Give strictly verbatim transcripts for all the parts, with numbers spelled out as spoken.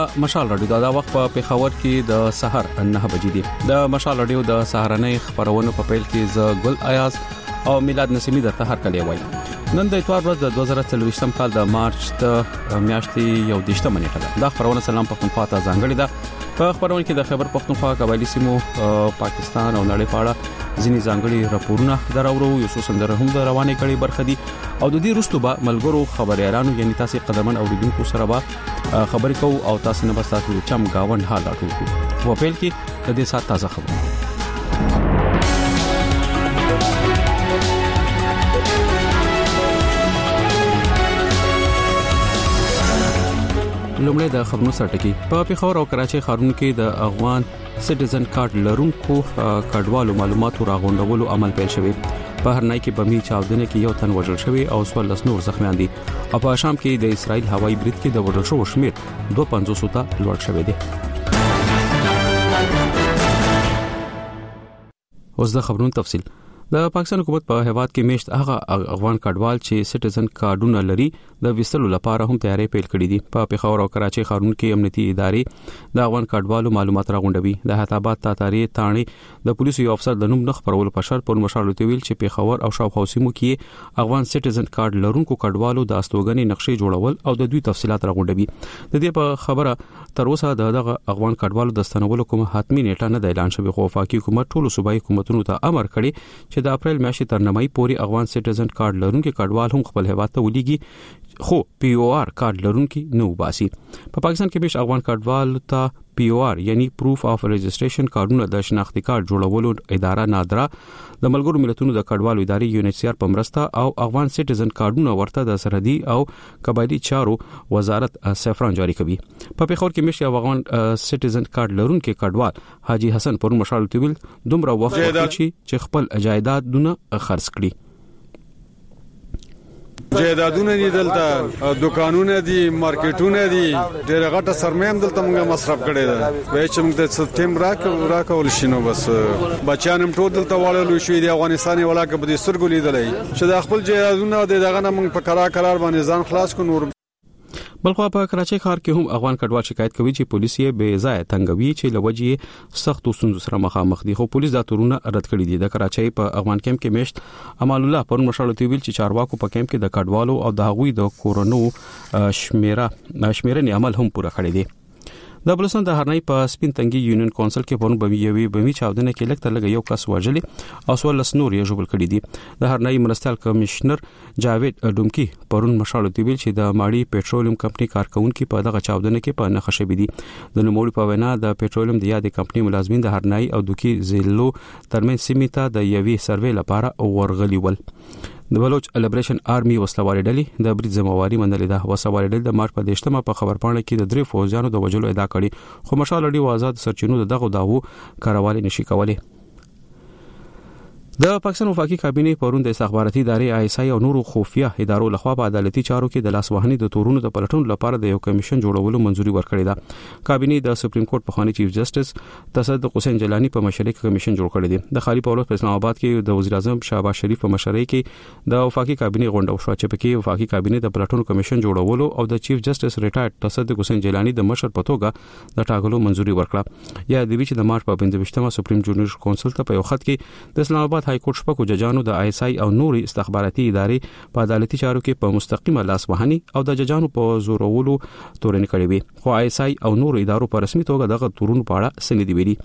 مشال رادیو دا وخت په پیښور کې د سحر نه بجې دي د مشال رادیو د سهارنۍ خبرونو په پیل کې ز ګل ایاز او میلاد نسیمی درته هر کله وای. نن د اتوار ورځ د دوه زره څلوېښتم کال د مارچ د میاشتې یو دیشته منېټه ده. دا خبرونه سلام پښتونخوا ته ځانګړې ده. په خبرونه کې د خیبر پښتونخوا قبایلی سیمو پاکستان او نړۍ په اړه ځینې ځانګړي راپورونه دراوړو یو څو سندره هم د روانې کړي برخه دي او د دې رستو به ملګرو خبريالانو یعنی تاسو قدرمن اوریدونکو سره به خبرې کوو او تاسو نه بس تاسو چم گاوند حال راټول کوو. په پیل کې د دې سات تازه خبرونه. لومړی د خبرونو سرټکی. په پیښور او کراچۍ ښارونو کې د افغان سټیزن کارت لرونکو کډوالو معلوماتو راغونډولو عمل پیل شوی. په هرنای کې بمی چاودنه کې یو تن وژل شوی او څوارلس نور زخمیان دي. او په شام کې د اسرائیل هوایي برید کې د وژل شوو شمیر دوه پنځوس ته لوړ شوی دی. اوس د خبرونو تفصیل. د پاکستان حکومت په هیواد کې میشت هغه افغان کډوال چې سټیزن کارډونه لري د وستلو لپاره هم تیاری پیل کړې دي. په پیښور او کراچۍ ښارونو کې امنیتي ادارې د افغان کډوالو معلومات راغونډوي. د حیدرآباد تاتاری تانی د پولیسو یو افسر د نوم نه خبرولو په شرط پر مشال ویل چې پیښور او شاوخوا سیمو کې افغان سټیزن کارډ لرونکو کډوالو د استوګنې نقشې جوړول او د دوی تفصيلات راغونډوي. د دې په خبره تر اوسه دغه افغان کډوالو د ستنولو کوم حتمی نیټه نه اعلان شوی. خو وفاقي حکومت ټولو صوبایي حکومتونو ته امر کړی چې د اپریل میاشتې تر نیمایي پورې افغان سټیزن کارت لرونکي کډوال هم خپل هیواد ته ولېږي خو پی او آر کارت لرونکي نه وباسي. په پاکستان کې به افغان کډوال ته پی او آر یعنی پروف اف رجسټریشن کارتونه د شناختی کارت جوړولو اداره نادرا د ملګرو ملتونو د کډوالو ادارې یو ان ایچ سی آر په مرسته او افغان سټیزن کارتونه ورته د سرحدي او قبایلی چارو وزارت سفران جاری کوي. په پیښور کې مشي افغان سټیزن کارت لرونکي کډوال حاجی حسن پر مشال تویل دومره وخت چې خپل جایداد دونه خرڅ کړي. جایدادونه دي دلته دکانونه دي مارکیټونه دي ډېر غټه سرمایه هم دلته موږ مصرف کړي ده. به چې موږ د سپټمبر راکو راکول شینو بس بچان هم ټول دلته واړل شو د افغانستان ولاکه په دې سرګو لیدلې چې د خپل جایدادونه دغه نه موږ په قرار قرار باندې ځان خلاص کو. نور بلخوا په کراچۍ ښار کې هم افغان کډوال شکایت کوي چې پولیس یې بے ځای تنګوي چې لوجې سخت ستونزو سره مخامخ دي. خو پولیس دا تورونه رد کړی دي. د کراچۍ په افغان کیمپ کې میشت امان الله پر مشال تویل چې چارواکو په کیمپ کې د کډوالو او د هغوی د کورونو شمیره شمیرنې عمل هم پوره کړی دی. د بلوچستان د هرنای په سپین تنګي یونین کونسل کې پرون بمیوي بمی چاودنه کې لکه لګ یو کس وژل او څوارلس نور یې ژوبل کړي دي. د هرنای مرستیال کمشنر جاوید ډومکی پرون مشال تویل چې د ماړی پېټرولیم کمپنی کارکونکو په دغه چاودنه کې په نخښه شوی دي. د نوموړي په وینا د پېټرولیم د یادې کمپنی ملازمین د هرنای او دوکي زیلو ترمن سیمیتا د یوي سروې لپاره ورغلي ول. د بلوچ لیبریشن آرمي وسلوالې ډلې د برید ذمہواری منلې ده. وسلوالې ډلې د مارچ په دیشتمه په خبرپاڼه کې د درې فوجانو د وجلو ادعا کړې خو مشال لړۍ آزاد سرچینو دغه داوو کاروالي نشي کولای. د پاکستان وفاقي کابینه پرون د استخباراتي ادارې آی اس آی او نورو خفیه ادارو لخوا په عدالتي چارو کې د لاسوهنې د تورونو د پلټون لپاره د یو کمیشن جوړولو منځوري ورکړې ده. کابینه د سپریم کورټ پخوانی چیف جسټس تصدق حسین جیلانی په مشرۍ کې کمیشن جوړ کړی دی. د خالي پاولوس په اسلام آباد کې د وزیر اعظم شهباز شریف په مشرۍ کې د وفاقي کابینه غونډه وشوه چې پکې وفاقي کابینه د پلټون کمیشن جوړولو او د چیف جسټس ریټایرډ تصدق حسین جیلانی د مشر په توګه د ټاکلو منځوري ورکړه. یا د ویچ د مارچ په پنځه سپریم جورنال کونسل ته په یو خط کې د اسلام آباد های کورټ شپږ ججانو د آی اس آی او نوري استخباراتي ادارې په عدالتي چارو کې په مستقیمه لاس وهني او د ججانو په زورولو تورن کړی وي. خو آی اس آی او نورو ادارو په رسمي توګه دغه تورون په اړه سندې ویلي.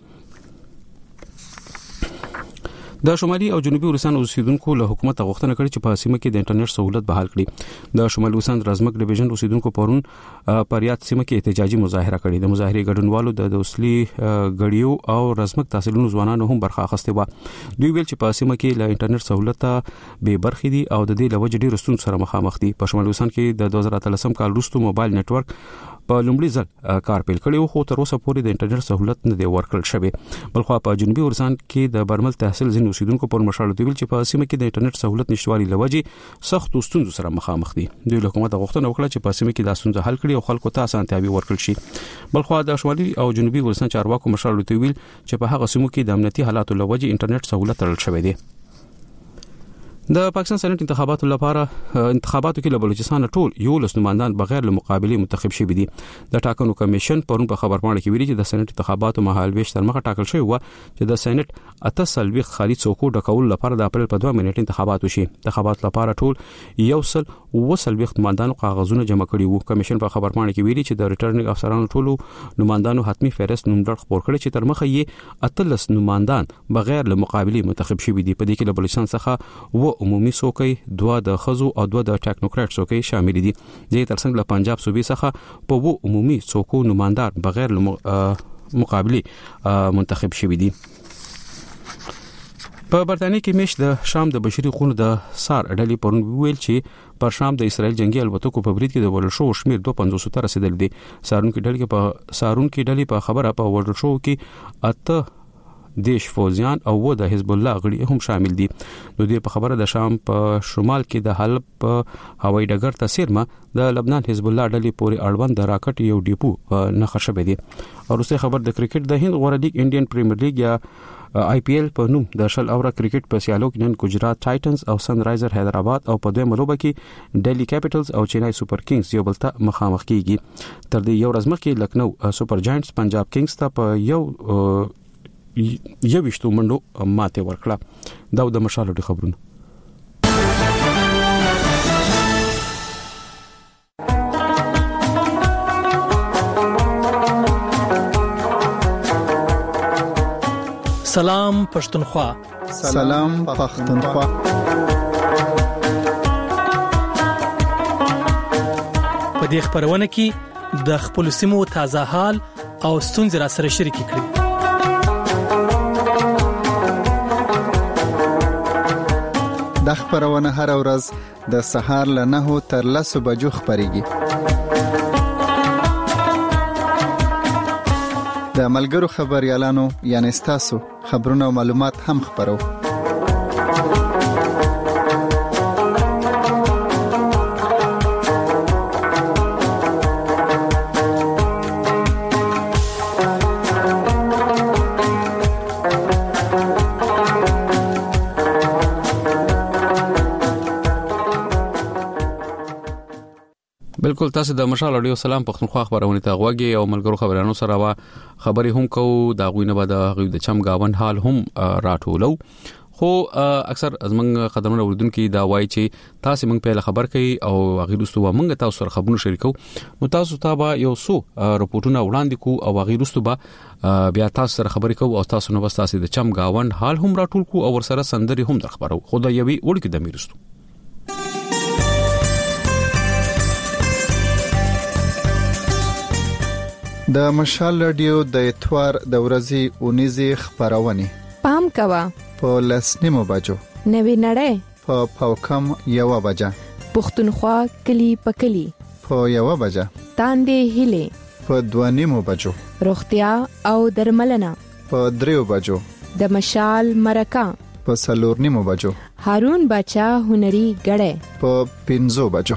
د شمالي او جنوبي ورسان اوسیدونکو له حکومت غوښتنه کړې چې په سیمه کې د انټرنیټ سہولت بحال کړي. د شمالي ورسان رزمک ډیویژن اوسیدونکو پرون پر یاد سیمه کې احتجاجي مظاهره کړې. د مظاهره ګډونوالو د دوسلي غړیو او رزمک تحصیلونو ځوانانو هم برخه اخیسته و. دوی ویل چې په سیمه کې له انټرنیټ سہولت به برخې دي او د دې لوجې ډېر ستونزې سره مخامخ دي. په شمالي ورسان کې د دوه زره اتلسم کال وروسته موبایل نتورک په لومړي ځل کار پیل کړی خو تر اوسه پورې د انټرنیټ سہولت نه دی ورکړل شوی. بلخو په جنوبي ورسان کې د برمل تحصیل ځین اوسیدونکو پر مشال تویل چې په سیمه کې د انټرنیټ سہولت نشټوالي لوجې سخت ستونزو سره مخامخ دي. دوی له حکومت غوښتنه وکړه چې په سیمه کې د ستونزې حل کړي او خلکو ته اسانتیاوي ورکړل شي. بلخو د شمالي او جنوبي ورسان چارواکو مشال تویل چې په هغه سیمو کې د امنیتي حالاتو لوجې انټرنیټ سہولت تړل شوی دی. د پاکستان سېنات انتخاباتو لپاره انتخاباتو کې له بلوچستان ټول یو لس نمائندان بغیر له مقابله منتخب شوي دي. د ټاکنو کمیشن پرون په خبرپاڼه کې ویلي چې د سېنات انتخاباتو مهالويش تر مخه ټاکل شوی و چې د سېنات اته سلوي خالي څوکو ډکول لپاره د اپریل په دوه منټ انتخابات وشي. انتخابات لپاره ټول یو سل و سلوي نمائندانو کاغذونه جمع کړي وو. کمیشن په خبرپاڼه کې ویلي چې د ریټرنینګ افسرانو ټول نمائندانو حتمی فهرست نوملړ خپور کړي چې تر مخه یې اته لس نمائندان بغیر له مقابله منتخب شوي دي. په دې کې له بلوچستان څخه و عمومي څوکۍ دوه د خزو او دوه د ټیکنوکرات څوکۍ شامل دي. د ترڅنګ له پنجاب صوبې څخه په وو عمومي څوکو نمائندان بغیر مقابله منتخب شوي دي. په برتانیې کې مش د شام د بشري حقوقو د سار ډلې پرون ویل چې پر شام د اسرائیل جنگي الوتکو په برید کې د ورل شو شمیر دوه پنځوس ته رسیدل دي. سارون کې ډلې په سارون کې ډلې په خبره په ورل شو کې اته دیش فوزیان او و د حزب الله غړي هم شامل دي. نو دې په خبره د شام په شمال کې د حلب په هوایي ډګر ته سیرمه د لبنان حزب الله ډلې پورې اړوند د راکټ یو ډیپو نه خښبه دي. او روسي خبر د کرکټ د هند غوړه لیګ انډین پریمیر لیګ یا آی پی ایل په نوم د شل اوره کرکټ په سیالو کې نن گجرات ټایټنز او سن رایزر حیدرآباد او په دوه ملوبه کې ډیلی کیپټلز او چنای سپر کینګز یو بل ته مخامخ کیږي. تر دې یو ورځ مخکې لکنو سپر جاینټس پنجاب کینګز ته په یو یوشتو منډو ماته ورکړه. دا د مشالو د خبرونه. سلام پښتونخوا. سلام پښتونخوا. په دې خبرونه کې د خپل سیمو تازه حال او ستونزې را سره شریک کړئ. د خبرونه هر ورځ د سهار له نهو تر لسو بجو خبريږي. د ملګرو خبريالانو یعنی تاسو خبرونه او معلومات هم خبرو. بالکل تاسو د مشال اډیو سلام پښتونخوا خبرونه ته غوږی او ملګرو خبرانو سره وا خبري هم کو دا غوینه به د غوی د چم گاوند حال هم راټولو. خو اکثر ازمنګ خبرونه وردونکو دا وایي چې تاسو موږ په خبر کوي او غیرستو موږ تاسو سره خبرونه شریکو. نو تاسو ته به یو څو رپورټونه وړاندې کو او غیرستو به بیا تاسو سره خبرې کو او تاسو نو تاسو د چم گاوند حال هم راټول کو او ورسره سندري هم در خبرو. خو دا یوي وړکې د میرستو د مشال رادیو د اتوار د ورځې اونیزه خبرونه پام کوا په لسنیمو بجو نوی نړۍ په پاوکم یو بجا پښتونخوا کلی پکلی په یو بجا تاندې هله په دوانیمو بجو روغتیا او درملنه په دریو بجو د مشال مرکه په سلورنیمو بجو هارون بچا هنري غړې په پنځو بجو.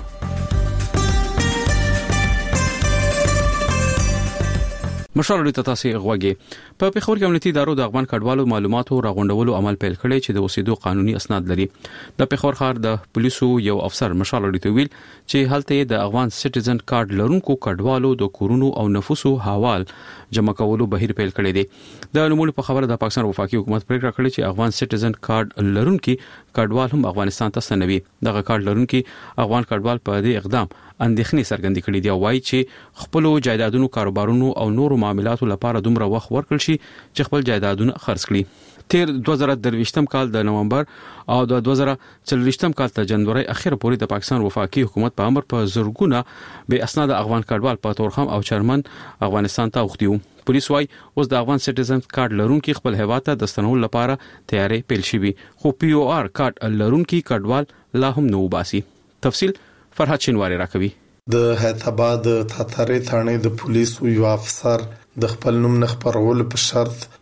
مشال ته تاسو غوږی په پیښور کې امنیتي ادارو د افغان کډوالو معلوماتو راغونډولو عمل پیل کړی چې د اوسېدو قانوني اسناد لري. د پیښور ښار د پولیسو یو افسر مشال ته ویل چې هلته د افغان سټیزن کارت لرونکو کډوالو د کورونو او نفوسو حوال جمع کولو بهیر پیل کړی دی. د نوموړي په خبره د پاکستان وفاقي حکومت پریکړه کړې چې افغان سټیزن کارت لرونکي کډوال هم افغانستان ته ستنوي. دغه کارت لرونکي افغان کډوال په دې اقدام اندېښنې څرګندې کړې دي او وايي چې خپل جایدادونو کاروبارونو او نورو معاملاتو لپاره دومره وخت ورکړل شي چې خپل جایدادونه خرڅ کړي. تیر دوه زره درویشتم کال د نومبر او د دوه زره څلوېښتم کال د جنوري اخر پورې د پاکستان وفاقي حکومت په امر په زرګونه به اسناد افغان کډوال په تورخم او چرمن افغانستان ته وختیو. پولیس وايي اوس د افغان سټیزن کارت لرونکي خپل هیواد ته د ستنولو لپاره تیاری پیل شوی خو پی او آر کارت لرونکي کډوال لا هم نو باسي. تفصیل فرحت شینواری راکوي. د حیدرآباد تاتاري ثانې د پولیسو یو افسر د خپل نوم نه خبرولو په شرط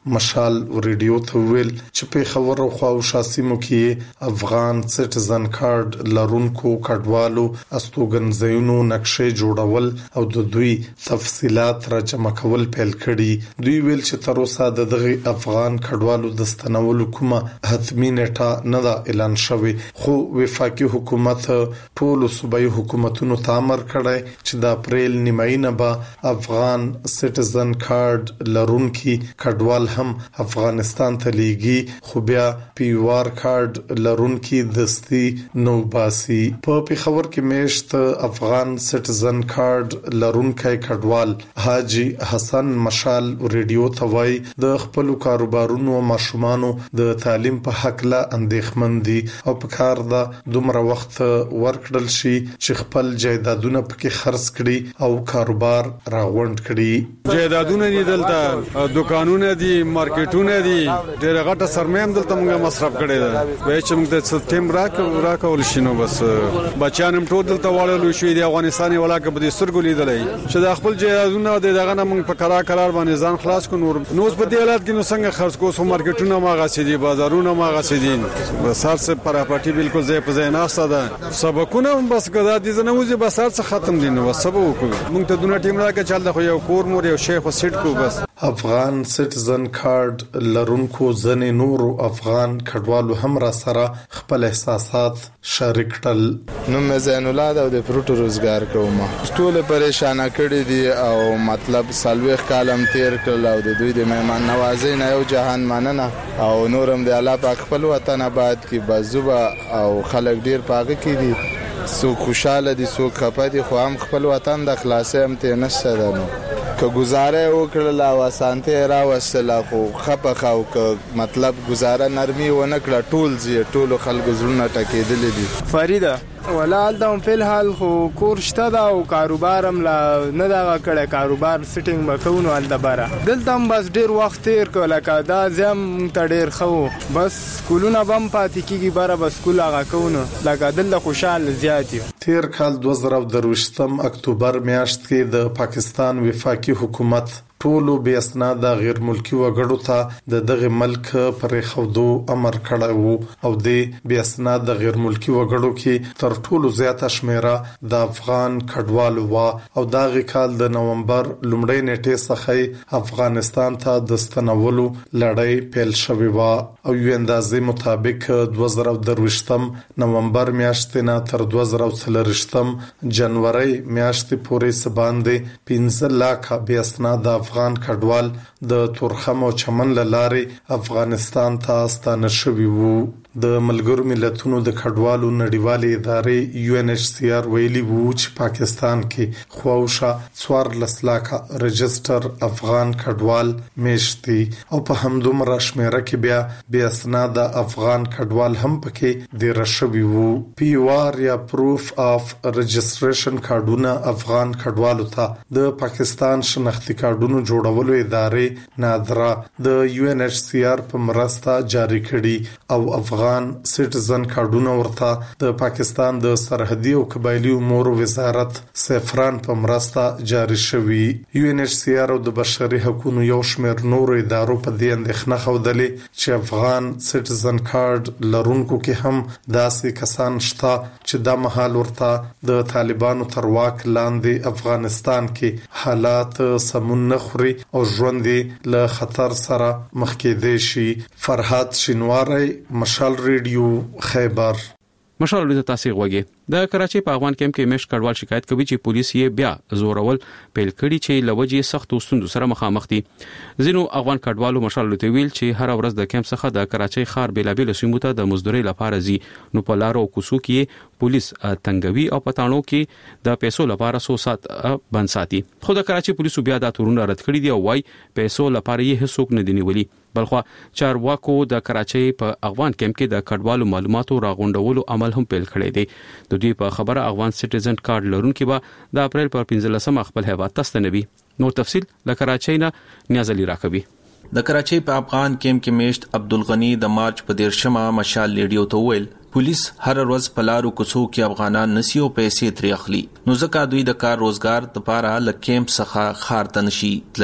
مشال ریډیو ته ویل چې په خبر او خو شاسمو کې افغان سټیزن کارت لرونکو کډوالو استوګنځونو نقشې جوړول او د دوی تفصيلات را جمع کول پیل کړي. دوی ویل چې تر اوسه د دغه افغان کډوالو د ستنولو کومه حتمی نیټه نه ده اعلان شوی، خو وفاقي حکومت ټول صوبایي حکومتونو ته امر کړی چې د اپریل نیماینه به افغان سټیزن کارت لرونکي کډوال هم افغانستان ته لیږي، خو بیا پیوار کارت لرونکي دستي نو باسي. په پیښور کې میشت افغان سټیزن کارت لرونکي کډوال حاجی حسن مشال ریډیو ته وایي د خپل کاروبارونو او ماشومانو د تعلیم په حق لا اندېښمن دي او په کار دا دومره وخت ورکړل شي چې خپل جایدادونه پکې خرڅ کړي او کاروبار راغونډ کړي. جایدادونه دي دلته، دکانونه دي، مارکیټونه دي، ډېر غټه سرمایه هم دلته موږ مصرف کړي ده. وای چې موږ د سپټمبر راک راکول شنو بس بچان هم ټول دلته واړل شوې دي. افغانستان ولاکه به د سترګو لیدلې چې د خپل جایدادونه د دغه نه موږ په قرار قرار باندې ځان خلاص کو. نور نو په دې حالت کې نو څنګه خرڅ کو؟ سو مارکیټونه ما غاسي بازارونه ما غاسي دي، بسار سے پراپرټي بالکل ځای په ځای نه ساده سبقونه هم بس ګدا دي نه وځي بسار څخه ختم دي. نو سبب وکړو موږ ته دونه ټیم راکې چل د خو یو کور مور یو شیخ وسټ کو. بس افغان سټیزن کارت لرونکو ځنې نورو افغان کډوالو هم را سره خپل احساسات شریک کړل. نو مې زین الله د پروتو روزګار کوم، ټول پریشان کړي دي او مطلب سالويخ کالم تیر کړل او د دوی د مهمان نوازۍ نه یو جهان مننه او نورم د الله پاک خپل وطن آباد کې بزوبه او خلک ډیر پاګه کې دي، سو خوشاله دي سو خپه دي، خو هم خپل وطن د خلاصې هم ته نشته ده. نو که گزاره وکړل او اسانته را وسله خو خپه خو که مطلب گزاره نرمي و نه کړه ټول زی ټول خلک زړونه ټکېدل دي. فریده ولال دا په الحال خو کور شته دا او کاروبارم لا نه دا کړه، کاروبار سټینګ مکونو ال دبره دلته بس ډیر وخت تیر کله کا دا زم ته ډیر خو بس کولونه بم پاتې کیږي بره بس کول هغه کونو لکه دلته خوشاله زیات. تیر کال دوه زره درویشتم اکتوبر میاشت کې د پاکستان وفاقي حکومت ټولو بې اسناده غیر ملکی وګړو ته د دغه ملک پر خودو امر کړی وو او د بې اسناده غیر ملکی وګړو کې تر ټولو زیاته شمیره د افغان کډوالو وا او دغه کال د نومبر لومړۍ نیټې څخه افغانستان ته د ستنولو لړۍ پیل شوې وا او یو اندازې مطابق دوه زره درویشتم نومبر میاشتې نه تر دوه زره څلرویشتم جنوري میاشتې پورې سباندې پنځه لک بې اسناده افغان کډوال د تورخم او چمن لارې افغانستان ته ستانه شوي وو. د ملګرو ملتونو د کډوالو نړیوالې ادارې یو ان ایچ سی آر ویلي وو چې پاکستان کې خواوشا څوارلس لکه رجستر افغان کډوال میشتي او په همدومره شمیره کې بیا بې اسناده افغان کډوال هم پکې ډیر شوي وو. پی آر یا پروف اف رجستریشن کارډونه افغان کډوالو ته د پاکستان شناختی کارډونو جوړولو ادارې نادرا د یو ان ایچ سی آر په مرسته جاری کړي او افغان سټیزن کارډونه ورته د پاکستان د سرحدي او قبایلی امور وزارت سفران په مرسته جاری شوی. یو ان ایچ سی آر او د بشري حقوقو یو شمېر نورو ادارو په دې اندېښنه خوده چې افغان سټیزن کارت لرونکو کې هم داسې کسان شته چې د مهال ورته د طالبانو تر واک لاندې افغانستان کې حالات سمون نخوري او ژوند له خطر سره مخ کېدې شي. فرحات شینواری، مشال ریډیو، خیبر. مشال ریډیو تاسو غوږی د کراچۍ په افغان کیمپ کې مش کډوال شکایت کوي چې پولیس یې بیا زورول پیل کړي چې لوجې سخت وستوندو سره مخامخ دي. ځینو افغان کډوالو مشال ریډیو ویل چې هر ورځ د کیمپ څخه د کراچۍ ښار بیلابل سیمو ته د مزدوري لپاره ځي، نو په لارو کوڅو کې پولیس تنګوي او پټانو کې د پیسو لپاره سو سات بند ساتي. خو د کراچۍ پولیسو بیا د تورونه رد کړي دي او وايي پیسو لپاره یې هیڅوک نه دی نیولي. بلخو چارواکو د کراچۍ په افغان کیمپ کې د کډوالو معلوماتو راغونډولو عمل هم پیل کړی دی. د دوی په خبره افغان سټیزن کارت لرونکي به د اپریل پر پنځلسمه خپل هیواد ته ستنوي. نور تفصيل له کراچۍ نه نیازلی راکوي. د کراچۍ په افغان کیمپ کې میشت عبدالغنی د مارچ په دیرشمه مشال ریډیو ته ویل پولیس هر ورځ په لارو کوڅو کې افغانان نسیو پیسې ترې اخلي، نو ځکه دوی د کار روزګار لپاره له کیمپ څخه خار ته نشي تللی.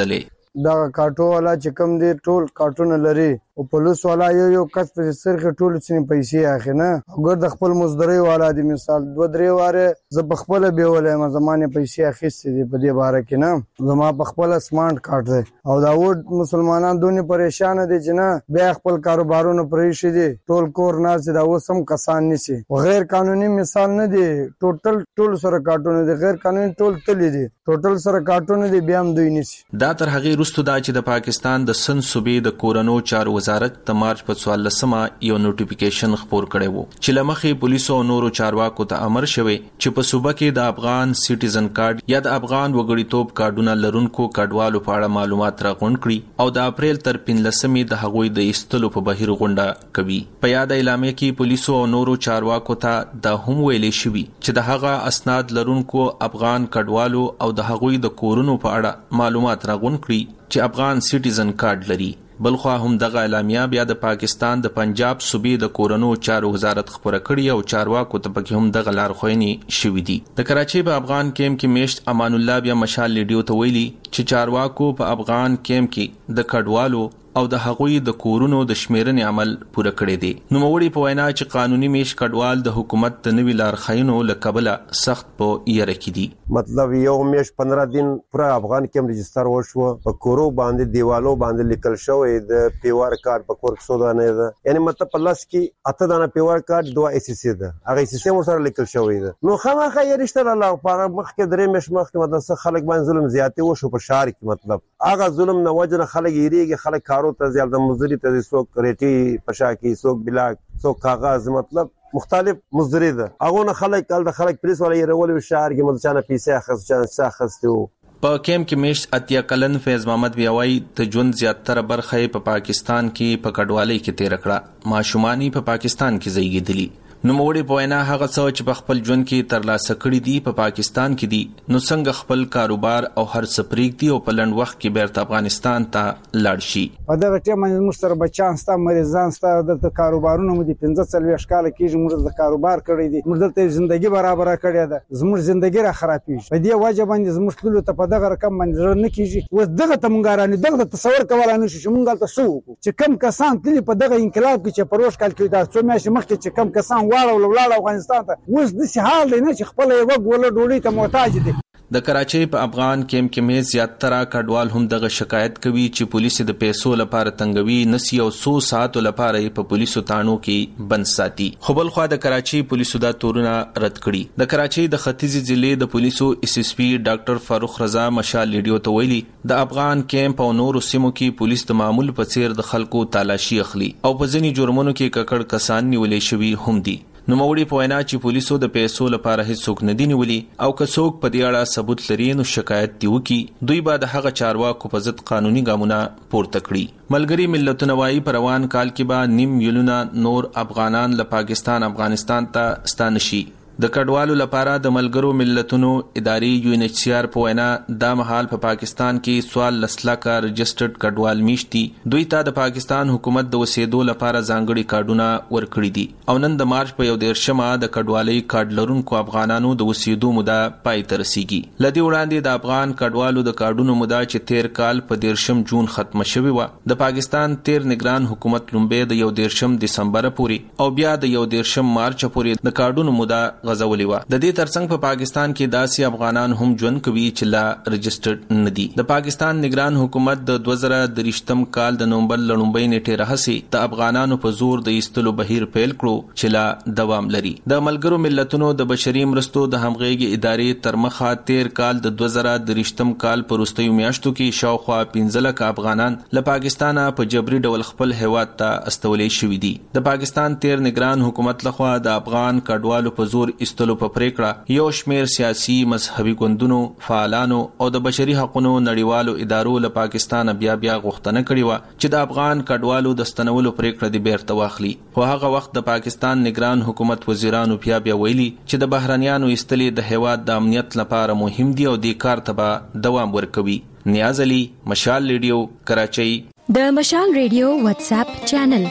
دا کاټو والا چې کوم دی ټول کاټونه لري او پولیس والا یو یو کس په سرخه ټول څنګه پیسې اخی نه وګور د خپل مزدوري والا دی مثال دوه درې واره ز په خپل به ولې زمانه پیسې اخیستې دي په دې باره کې نه زما په خپل سمارټ کارت دی او دا و مسلمانان دونه پریشان دي چې نه بیا خپل کاروبارونه پرې شي دي ټول کور ناز دا وسم کسان نشي غیر قانوني مثال نه دي ټوټل ټول سره کارتونه دي غیر قانوني ټول تللی دي ټوټل سره کارتونه دي بیا هم دوی نشي دا تر هغه رستو دا چې د پاکستان د سن صوبې د کورونو چارو وزارت د مارچ په څوارلسمه یو نوټیفیکیشن خپور کړی وو چې لمخې پولیسو او نورو چارواکو ته امر شوی چې په صوبه کې د افغان سټیزن کارت یا د افغان وګړیتوب کارډونه لرونکو کډوالو په اړه معلومات راغونډ کړي او د اپریل تر پنځلسمې د هغوی د ایستلو په بهیر غونډه کوي. په یاد اعلامیه کې پولیسو او نورو چارواکو ته دا هم ویلې شوی چې د هغه اسناد لرونکو افغان کډوالو او د هغوی د کورونو په اړه معلومات راغونډ کړي چې افغان سټیزن کارت لري. بلخوا هم دغه اعلامیه بیا د پاکستان د پنجاب صوبې د کورونو چارو وزارت خبره کړې او چارواکو ته پکې هم دغه لارښوونې شوې دي. د کراچۍ په افغان کیمپ کې میشت امان الله بیا مشال لیډیو ته ویلي چې چارواکو په افغان کیمپ کې د کډوالو او د هغوی د کورونو د شمیرنې عمل پوره کړی دی. نوموړي په وینا چې قانوني میش کډوال د حکومت د نوي لارښوونو له کبله سخت په یره کې دي. مطلب یو میش پندرہ دن پورا افغان کیمپ رجستر وشو په کورو باندې دیوالو باندې لیکل شوی د پیوار کارت په کور کې سودا نه ده یعنی مطلب په لاس کې اته دانه پیوار کارت دوه اس سی ده هغه اس سی سره لیکل شوی ده. نو خامخا یې رښتیا الله په مخ کې درې مش مخ کې مطلب خلک باندې ظلم زیاتې وشو په شهر کې مطلب هغه ظلم نه وجنه خلک یریږي خلک کارو ته زیات د مزدوري ته څوک ریټي پشا کې څوک بلاک څوک کاغذ مطلب مختلف مزدوري ده هغه نه خلک کال د خلک پولیس ولا یې رول شهر کې ملچانه پیسې اخذ چانه اخذته. په کیمپ کې میشت اتیا کلن فیض محمد بیاوی ته ژوند زیاتره برخه په پاکستان کې په کډوالۍ کې تیر کړه ماشومانی په پاکستان کې زیږیدلی. نوموړي په وینا هغه څه چې په خپل ژوند کې ترلاسه کړي دي په پاکستان کې دي نو څنګه خپل کاروبار او هر څه پرېږدي او په لنډ وخت کې بیرته افغانستان ته لاړ شي. په دغه ټیم باندې موږ سره بچیان ستا مریضان ستا دلته کاروبارونه مو دي پنځه څلوېښت کاله کېږي موږ دلته کاروبار کړی دی موږ دلته ژوندګي برابره کړې ده زموږ ژوندګي را خرابېږي په دې وجه باندې زموږ تللو ته په دغه رقم باندې زړه نه کېږي. اوس دغه ته موږ رانه دغه تصور کولی نه شو چې موږ هلته څه وکړو چې کم کسان تللي په دغه انقلاب کې چې په روش کال کې دا څو میاشتې مخکې چې کم کسان واړول ولاړ افغانستان ته اوس داسې حال دی نه چې خپله یوه ګوله ډوډۍ ته محتاج دي. د کراچۍ په افغان کیمپ کې مې زیاتره کډوال هم دغه شکایت کوي چې پولیس د پیسو لپاره تنګوي نسی او څو ساعتو لپاره په پولیسو تانو کې بند ساتي. خو بل خوا د کراچۍ پولیسو دا تورونه رد کړي. د کراچۍ د ختیځي ضلع د پولیسو اس اس پی ډاکټر فاروق رضا مشال لیډیو ته ویلي د افغان کیمپ او نورو سیمو کې پولیس د معمول په څیر د خلکو تالاشي اخلي او په ځینې جرمونو کې ککړ کسان نیولې شوي هم دي. نوموړي په وینا چې پولیسو د پیسو لپاره هیڅوک نه دي نیولي او که څوک په دې اړه ثبوت لري نو شکایت دی وکړي دوی به د هغه چارواکو په ضد قانوني ګامونه پورته کړي. ملګري ملتونه وايي په روان کال کې به نیم میلیونه نور افغانان له پاکستان افغانستان ته ستانه شي. د کډوالو لپاره د ملګرو ملتونو ادارې یو ان ایچ سی آر په وینا دا مهال په پاکستان کې سوال لسلاکه رجسټرډ کډوال میشتي دوی ته د پاکستان حکومت د وسیدو لپاره ځانګړي کارډونه ورکړي دي او نن د مارچ په یو دیرشمه د کډوالۍ کارډ لرونکو افغانانو د وسیدو موده پای ته رسیږي. لدی وړاندې د افغان کډوالو د کارډونو موده چې تیر کال په دیرشم جون ختمه شوې و د پاکستان تیر نگران حکومت لومبې د یو دیرشم دسمبر پورې او بیا د یو دیرشم مارچ پورې د کارډونو موده غزولې و. د دې ترڅنګ په پاکستان کې داسې افغانان هم ژوند کوي چې لا رجسټرډ نه دي. د پاکستان نگران حکومت د دوه زره درشتم کال د نومبر لړومبۍ نیټې راهیسې د افغانانو په زور د ایستلو بهیر پیل کړو چې لا دوام لري. د ملګرو ملتونو د بشري مرستو د همغږي ادارې تر مخه تیر کال د دوه زره درشتم کال په وروستیو میاشتو کې شاوخوا پنځه لکه افغانان له پاکستانه په جبري ډول خپل هیواد ته استولې شوي دي. د پاکستان تیر نگران حکومت لخوا د افغان کډوالو په زور استلو په پریکړه یو شمیر سیاسي مذهبي ګوندونو فعالانو او د بشري حقوقو نړیوالو ادارو له پاکستان بیا بیا غوښتنه کړې و چې د افغان کډوالو د ستنولو پریکړه د بیرته واخلي. خو هغه وخت د پاکستان نگران حکومت وزیرانو بیا بیا ویلي چې د بهرنیانو استلې د هیواد د امنیت لپاره مهم دي او د کار ته به دوام ورکوي. نیاز علي مشال ریډیو کراچۍ. د مشال ریډیو واتس اپ چینل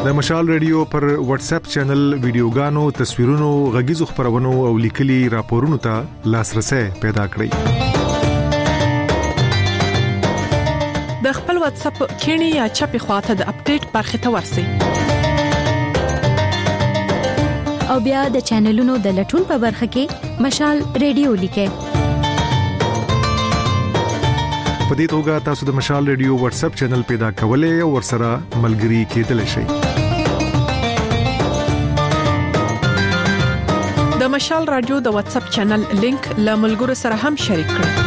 د مشال ریډیو پر واتس اپ چینل ویډیوګانو، تصویرونو، غږیزو خبرونو او لیکلي راپورونو ته لاسرسي پیدا کړئ. د خپل واتس اپ کینی یا چپی خواته د اپډیټ برخه ته ورسئ. او بیا د چینلونو د لټون په برخه کې مشال ریډیو لیکه. په دې توګه تاسو د مشال ریډیو واتس اپ چینل پیدا کولای او ورسره ملګري کېدلی شئ. د مشال رادیو د واتس اپ چینل لینک له ملګرو سره هم شریک کړئ.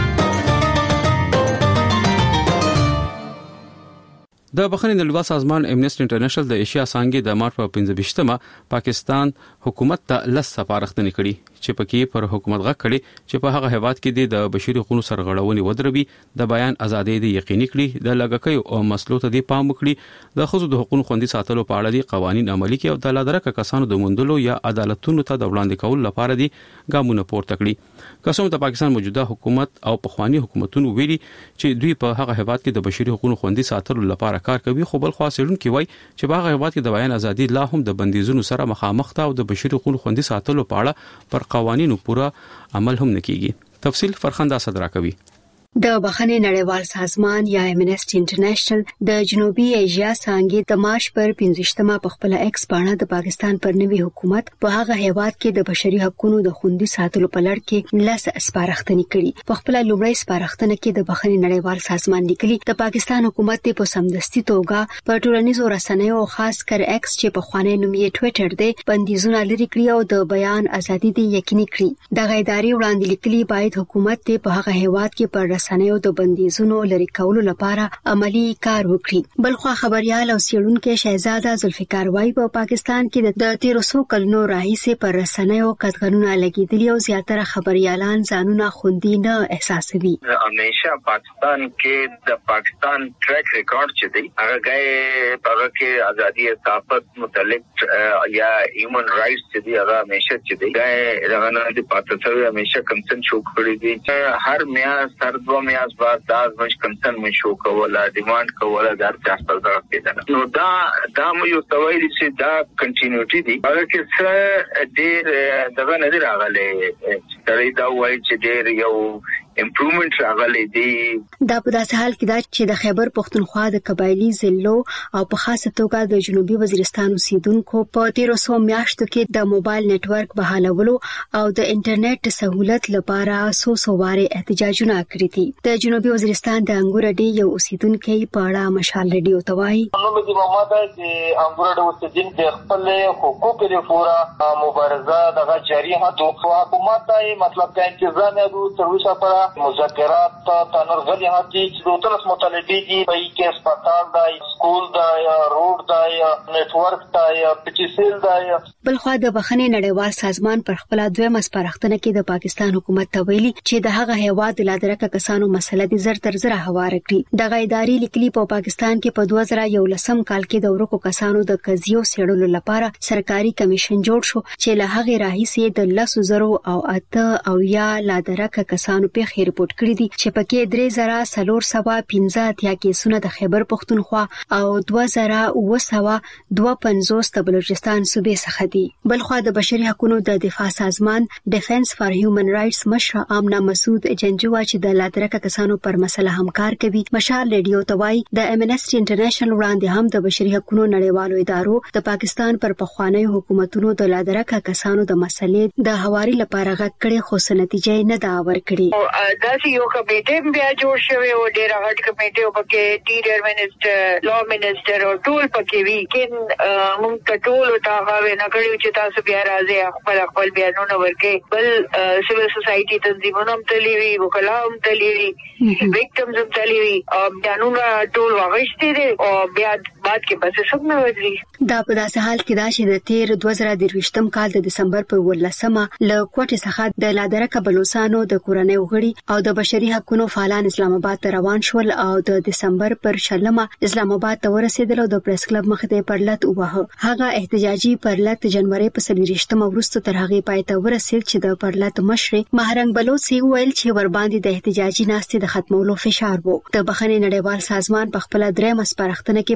د بخښنې نړیوال سازمان امنیسټي انټرنیشنل د ایشیا څانګې د مارچ په پنځه ویشتمه پاکستان حکومت ته لس سپارښتنې کړي چې پکې پر حکومت غږ کړي چې په هغه هیواد کې د بشري حقوقو سرغړونې ودروي، د بیان ازادي د یقیني کړي، د لګکۍ او مسلو ته د پام وکړي، د خصوصي د حقوقو خوندي ساتلو په اړه د قوانين عملي کړي او د لادرکه کسانو د موندلو یا عدالتونو ته د وړاندې کولو لپاره د ګامونو پورته کړي. قسم د پاکستان موجوده حکومت او پخوانی حکومتونو ویلي چې دوی په هغه هیواد کې د بشري حقوقو خوندي ساتلو لپاره کار کوي، خو بل خوا سړونکو وایي چې په هغه هیواد کې د بیان ازادي لا هم د بندیزونو سره مخامخ ده او د بشري حقوقو خوندي ساتلو په اړه پر قوانینو پوره عمل هم نکېږي. تفصیل فرخنده صدرا کوي. د بخښنې نړیوال سازمان یا امنیسټي انټرنیشنل د جنوبي ایشیا څانګې د مارچ پر پنځه ویشتمه په خپل ایکس باندې د پاکستان پر نوي حکومت په هغه هیواد کې د بشري حقوقو د خوندي ساتلو په لړ کې لس سپارښتنې کړي. په خپل لومړی سپارښتنه کې د بخښنې نړیوال سازمان لیکلي د پاکستان حکومت په سمدستي توګه په ټولنیزو رسنیو او خاص کر ایکس چې په خواني نوم یې ټوئیټر دی بندیزونه لري کړی او د بیان ازادي دی یقیني کړی. د غیداری وړاندې لیکلي باید حکومت په هغه هیواد کې پر رسنیو د بندیزونو لري کولو لپاره عملی کار وکړي. بلخوا خبريال او سیړونکو شهزاده ذوالفقار وای په پاکستان کې د تیر څو کلونو راهیسې پر رسنیو کټغنونه لګیدلي او زیاتره خبريالان ځانونه خوندي نه احساسوي. همیشه پاکستان کې د پاکستان ټریک ریکارډ چې دی هغه غي په کې ازادي صحافت متعلق یا هیومن رائټس چې دی هغه همیشه چې دی غي رغنه د پاتې همیشه کمسن شو کړی دی. هر میا سر دو میا بعد دا مش کنسن مې شو کوله ډیماند کوله د ارتاس پر ځای نو دا دا مې یو توایل چې دا کنټینیوټي دی هغه کې څه ډېر دغه نه راغله چې دا وایي چې ډېر یو امپروومنت راغلي دي. دا په داسې حال کې دا چې د خیبر پختونخوا د قبایلی ضلعو او په خاصه توګه د جنوبي وزیرستان اوسیدونکو په تیر څو میاشتو کې د موبایل نتورک بحالولو او د انټرنیټ سہولت لپاره سو سو واره احتجاجونه کړی دي. د جنوبي وزیرستان د انګور ډي یو اوسیدونکو په اړه مشال ریډیو توای نو د محمد چې انګور ډي اوسیدونکو د خپل حقوقو لپاره مبارزه دغه جاری هڅو حکومت ته مطلب دا انتظام یو تر اوسه پر مذاکرات تنور غلي هاتي چې د تلس مطالبه دي په کې هسپتال دا سکول دا روډ دا نتورک دا پچیسل دا. بل خو د بخښنې نړیوال سازمان پر خپل دویمه سپارښتنه کې د پاکستان حکومت ته ویلي چې د هغه هیواد لادرکه کسانو مسله دي زر تر زر هوار کړي. د غیداری لیکلي په پاکستان کې په دوه زره یولسم کال کې د ورکو کسانو د قضیو سیړلو لپاره سرکاري کمیشن جوړ شو چې له هغه راهیسې د لسو زرو او اته او یا لادرکه کسانو په ریپورت کړی دي چې پکې درې زره سلور سوا پنځه اتیا کیسونه د خیبر پختونخوا او دوه زره اوه سوا دوه پنځوس د بلوچستان صوبې څخه دي. بلخوا د بشري حقوقو د دفاع سازمان ډیفنس فار هیومن رائټس مشر آمنا مسعود جنجوا چې د لادرکه کسانو پر مسله همکار کوي مشال ریډیو توای د امنیسټي انټرنیشنل وړاندې هم د بشري حقوقو نړیوالو ادارو د پاکستان پر پخوانی حکومتونو د لادرکه کسانو د مسلې د حواري لپاره غږ کړي خو نتیجې نه دا ور کړي. دا یو کمیټه بیا جوړ شوی او ډیر غټ کمیټه او پکې ټیرر منسٹر لا منسٹر او ټول پکې وی کین موږ ته ټول تا غوې نه کړیو چې تاسو بیا راځي خپل خپل بیانونه ورکې بل سیویل سوسایټي تنظیمونه هم تللی وی وکلا هم تللی وی ویکټمز هم تللی وی او بیانونه ټول واغشتي دي او بیا بعد کې بس څه نه ودري. دا په داسې حال کې دا چې د تیر دوه زره درویشتم کال د دسمبر په ولسمه له کوټې څخه د لادرکه بلوچستانو د کورنۍ وګړي او د بشري حقوقو فعالان اسلام آباد ته روان شول او د دسمبر پر شلمه اسلام آباد ته ورسېدل او د پریس کلب مخ ته پرلط ووهه. هغه احتجاجي پرلط جنوري په سلويشتمه وروسته تر هغه پای ته ورسېد چې د پرلط مشر مهرنګ بلوچ ویل چې ور باندې د احتجاجي ناستې د ختمولو فشار وو. د بخښنې نړیوال سازمان په خپل درېم سپارښتنه کې په هغه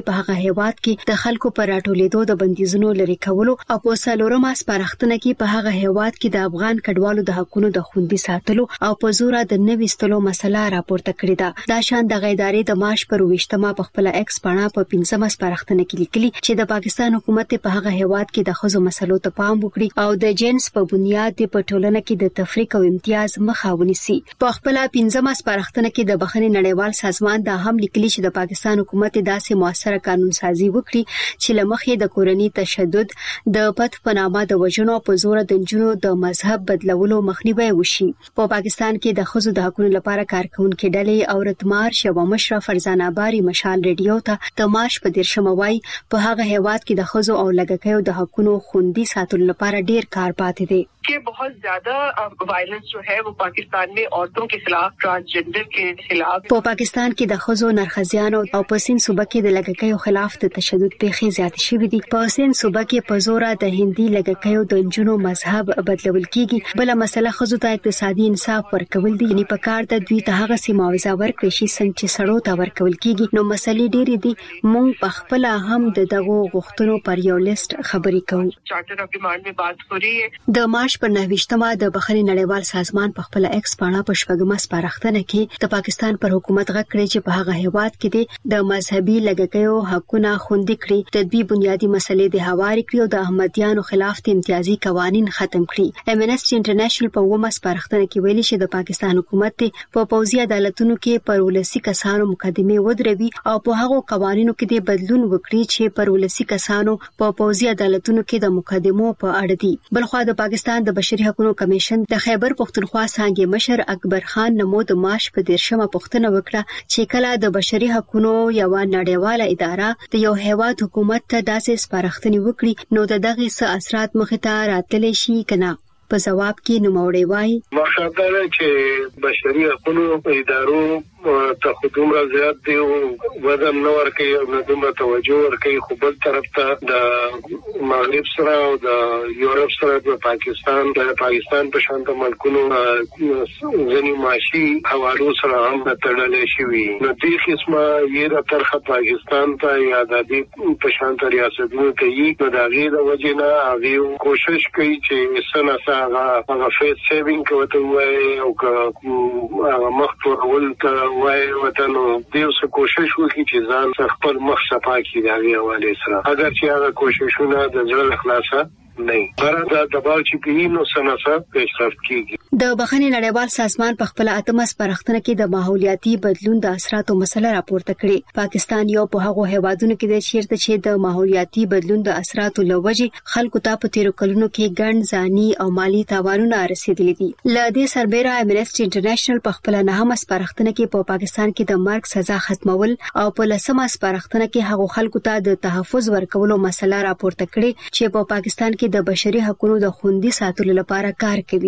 هیواد کې د خلکو پر راټولېدو د بندیزونو لري کولو او په څلورمه سپارښتنه کې په هغه هیواد کې د افغان کډوالو د حقوقو د خوندي ساتلو او په زور د نوي ستلو مسله راپورته کړې ده. دا شان د غیداري د مارچ پر ویشتمه په خپل ایکس باندې په پنځمه سپارښتنه کې لیکلي چې د پاکستان حکومت په هغه هیواد کې د خزو مسلو ته پام وکړي او د جنس په بنیاد په ټولنه کې د تفریق او امتیاز مخه ونیسي. په خپل پنځمه سپارښتنه کې د بخښنې نړیوال سازمان دا هم لیکلي چې د پاکستان حکومت داسې موثره قانون سازي وکړي چې لمخې د کورنۍ تشدد د پد په نامه د وژنو په زور د جنونو د مذهب بدلولو مخنیوي وشي. په پاکستان کې د خزو د حقوقو لپاره کارکونکو ډلې او رتمار شوه مشره فرزانه باری مشال ریډیو ته د مارچ په دیرشمه وای په هغه هیواد کې د خزو او لګکیو د حقوقو خوندي ساتلو لپاره ډیر کار پاتې دی कि बहुत ज्यादा वायलेंस जो है वो पाकिस्तान में औरतों के खिलाफ, ट्रांसजेंडर के खिलाफ په پاکستان کې د خزو نرخزیانو او په سین صوبه کې د لګکیو خلاف د تشدد پیښې زیات شوې دي. په سین صوبه کې په زور د هندي لګکیو د جنونو مذهب بدلول کیږي. بل مسله خزو ته اقتصادي انصاف ورکول دي. یعنی په کار د دوی ته هغه سي معاوضه ورکړي شي څنګه چې سړو ته ورکول کیږي. نو مسلې ډېرې دي. مونږ په خپل هم د دغه غوښتنو پر یو لیست خبرې کوو. चार्टर ऑफ डिमांड में बात हो रही है. د مارچ پر نهویشتمه د بخښنې نړیوال سازمان په خپل ایکس باندې په شپږمه سپارښتنه کې د پاکستان پر حکومت غږ کړی چې په هغه هیواد کې د مذهبي لګکیو حقونه خوندي کړي، د دوی بنیادی مسلې د هواري کړي او د احمدیانو خلاف د امتیازي قوانين ختم کړي. امنسټي انټرنیشنل په ومه سپارښتنه کې ویلي چې د پاکستان حکومت په پوځي عدالتونو کې پر ولسی کسانو مقدمه ودروي او په هغه قوانینو کې د بدلون وکړي چې پر ولسی کسانو په پوځي عدالتونو کې د مقدمو په اړه دي. بلخو د پاکستان د بشري حقوقو کمیشن د خیبر پختونخوا څنګه مشر اکبر خان نمو د مارچ په دیرشمه پښتنه وکړه چې کله د بشري حقوقو یو نړیواله اداره د یو هیواد حکومت ته داسې سپارښتنې وکړي نو د دغه څه اثرات مخ ته راتلی شي کنه. په جواب کې نوموړی وایي مقصد دا چې بشري حقوقو ادارو ته خدوم را زیات دی او ودم نو ورکي او دومره توجه ورکي خو بل طرف ته د مغرب سره او د یورپ سره د پاکستان د پاکستان په شان د ملکونو ځنی معاشي حوالو سره هم تړلې شوی. نو دې قسمه یې د طرفه پاکستان ته یا د دې په شان د ریاستونو ته یې د غیر وجنه هغه کوشش کوي چې سنه هغه هغه فیس سیوینګ کوي او هغه مخ ول ته وای وطن دیو څه کوشش وکړي چې ځان خپل مخ صفا کړي دا حواله سره اگر چې هغه کوششونه د ځل خلاصه نه بردا دباو چې کینو سناسه پیشرفت کیږي. د بخښنې نړیوال سازمان په خپل اتمه سپارښتنه کې د ماحولیاتي بدلون د اثراتو مسله راپورته کړې. پاکستان یو په هغه هیوادونو کې د چیرته چې د ماحولیاتي بدلون د اثراتو لوجې خلکو ته په تیر کلونو کې ګڼ ځاني او مالی تاوانونه رسیدلي دي. ل دې سربېره امنسټي انټرنیشنل په خپل نهمه سپارښتنه کې په پاکستان کې د مرګ سزا ختمول او په لسمه سپارښتنه کې هغه خلکو ته د تحفظ ورکولو مسله راپورته کړې چې په پاکستان کې د بشري حقوقو د خوندي ساتلو لپاره کار کوي.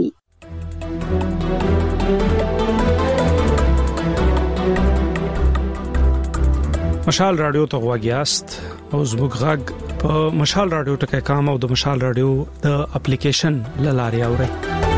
مشال رادیو ته غواګیاست او زموږ غږ په مشال رادیو ټکي کام او د مشال رادیو د اپلیکیشن لاري اوري.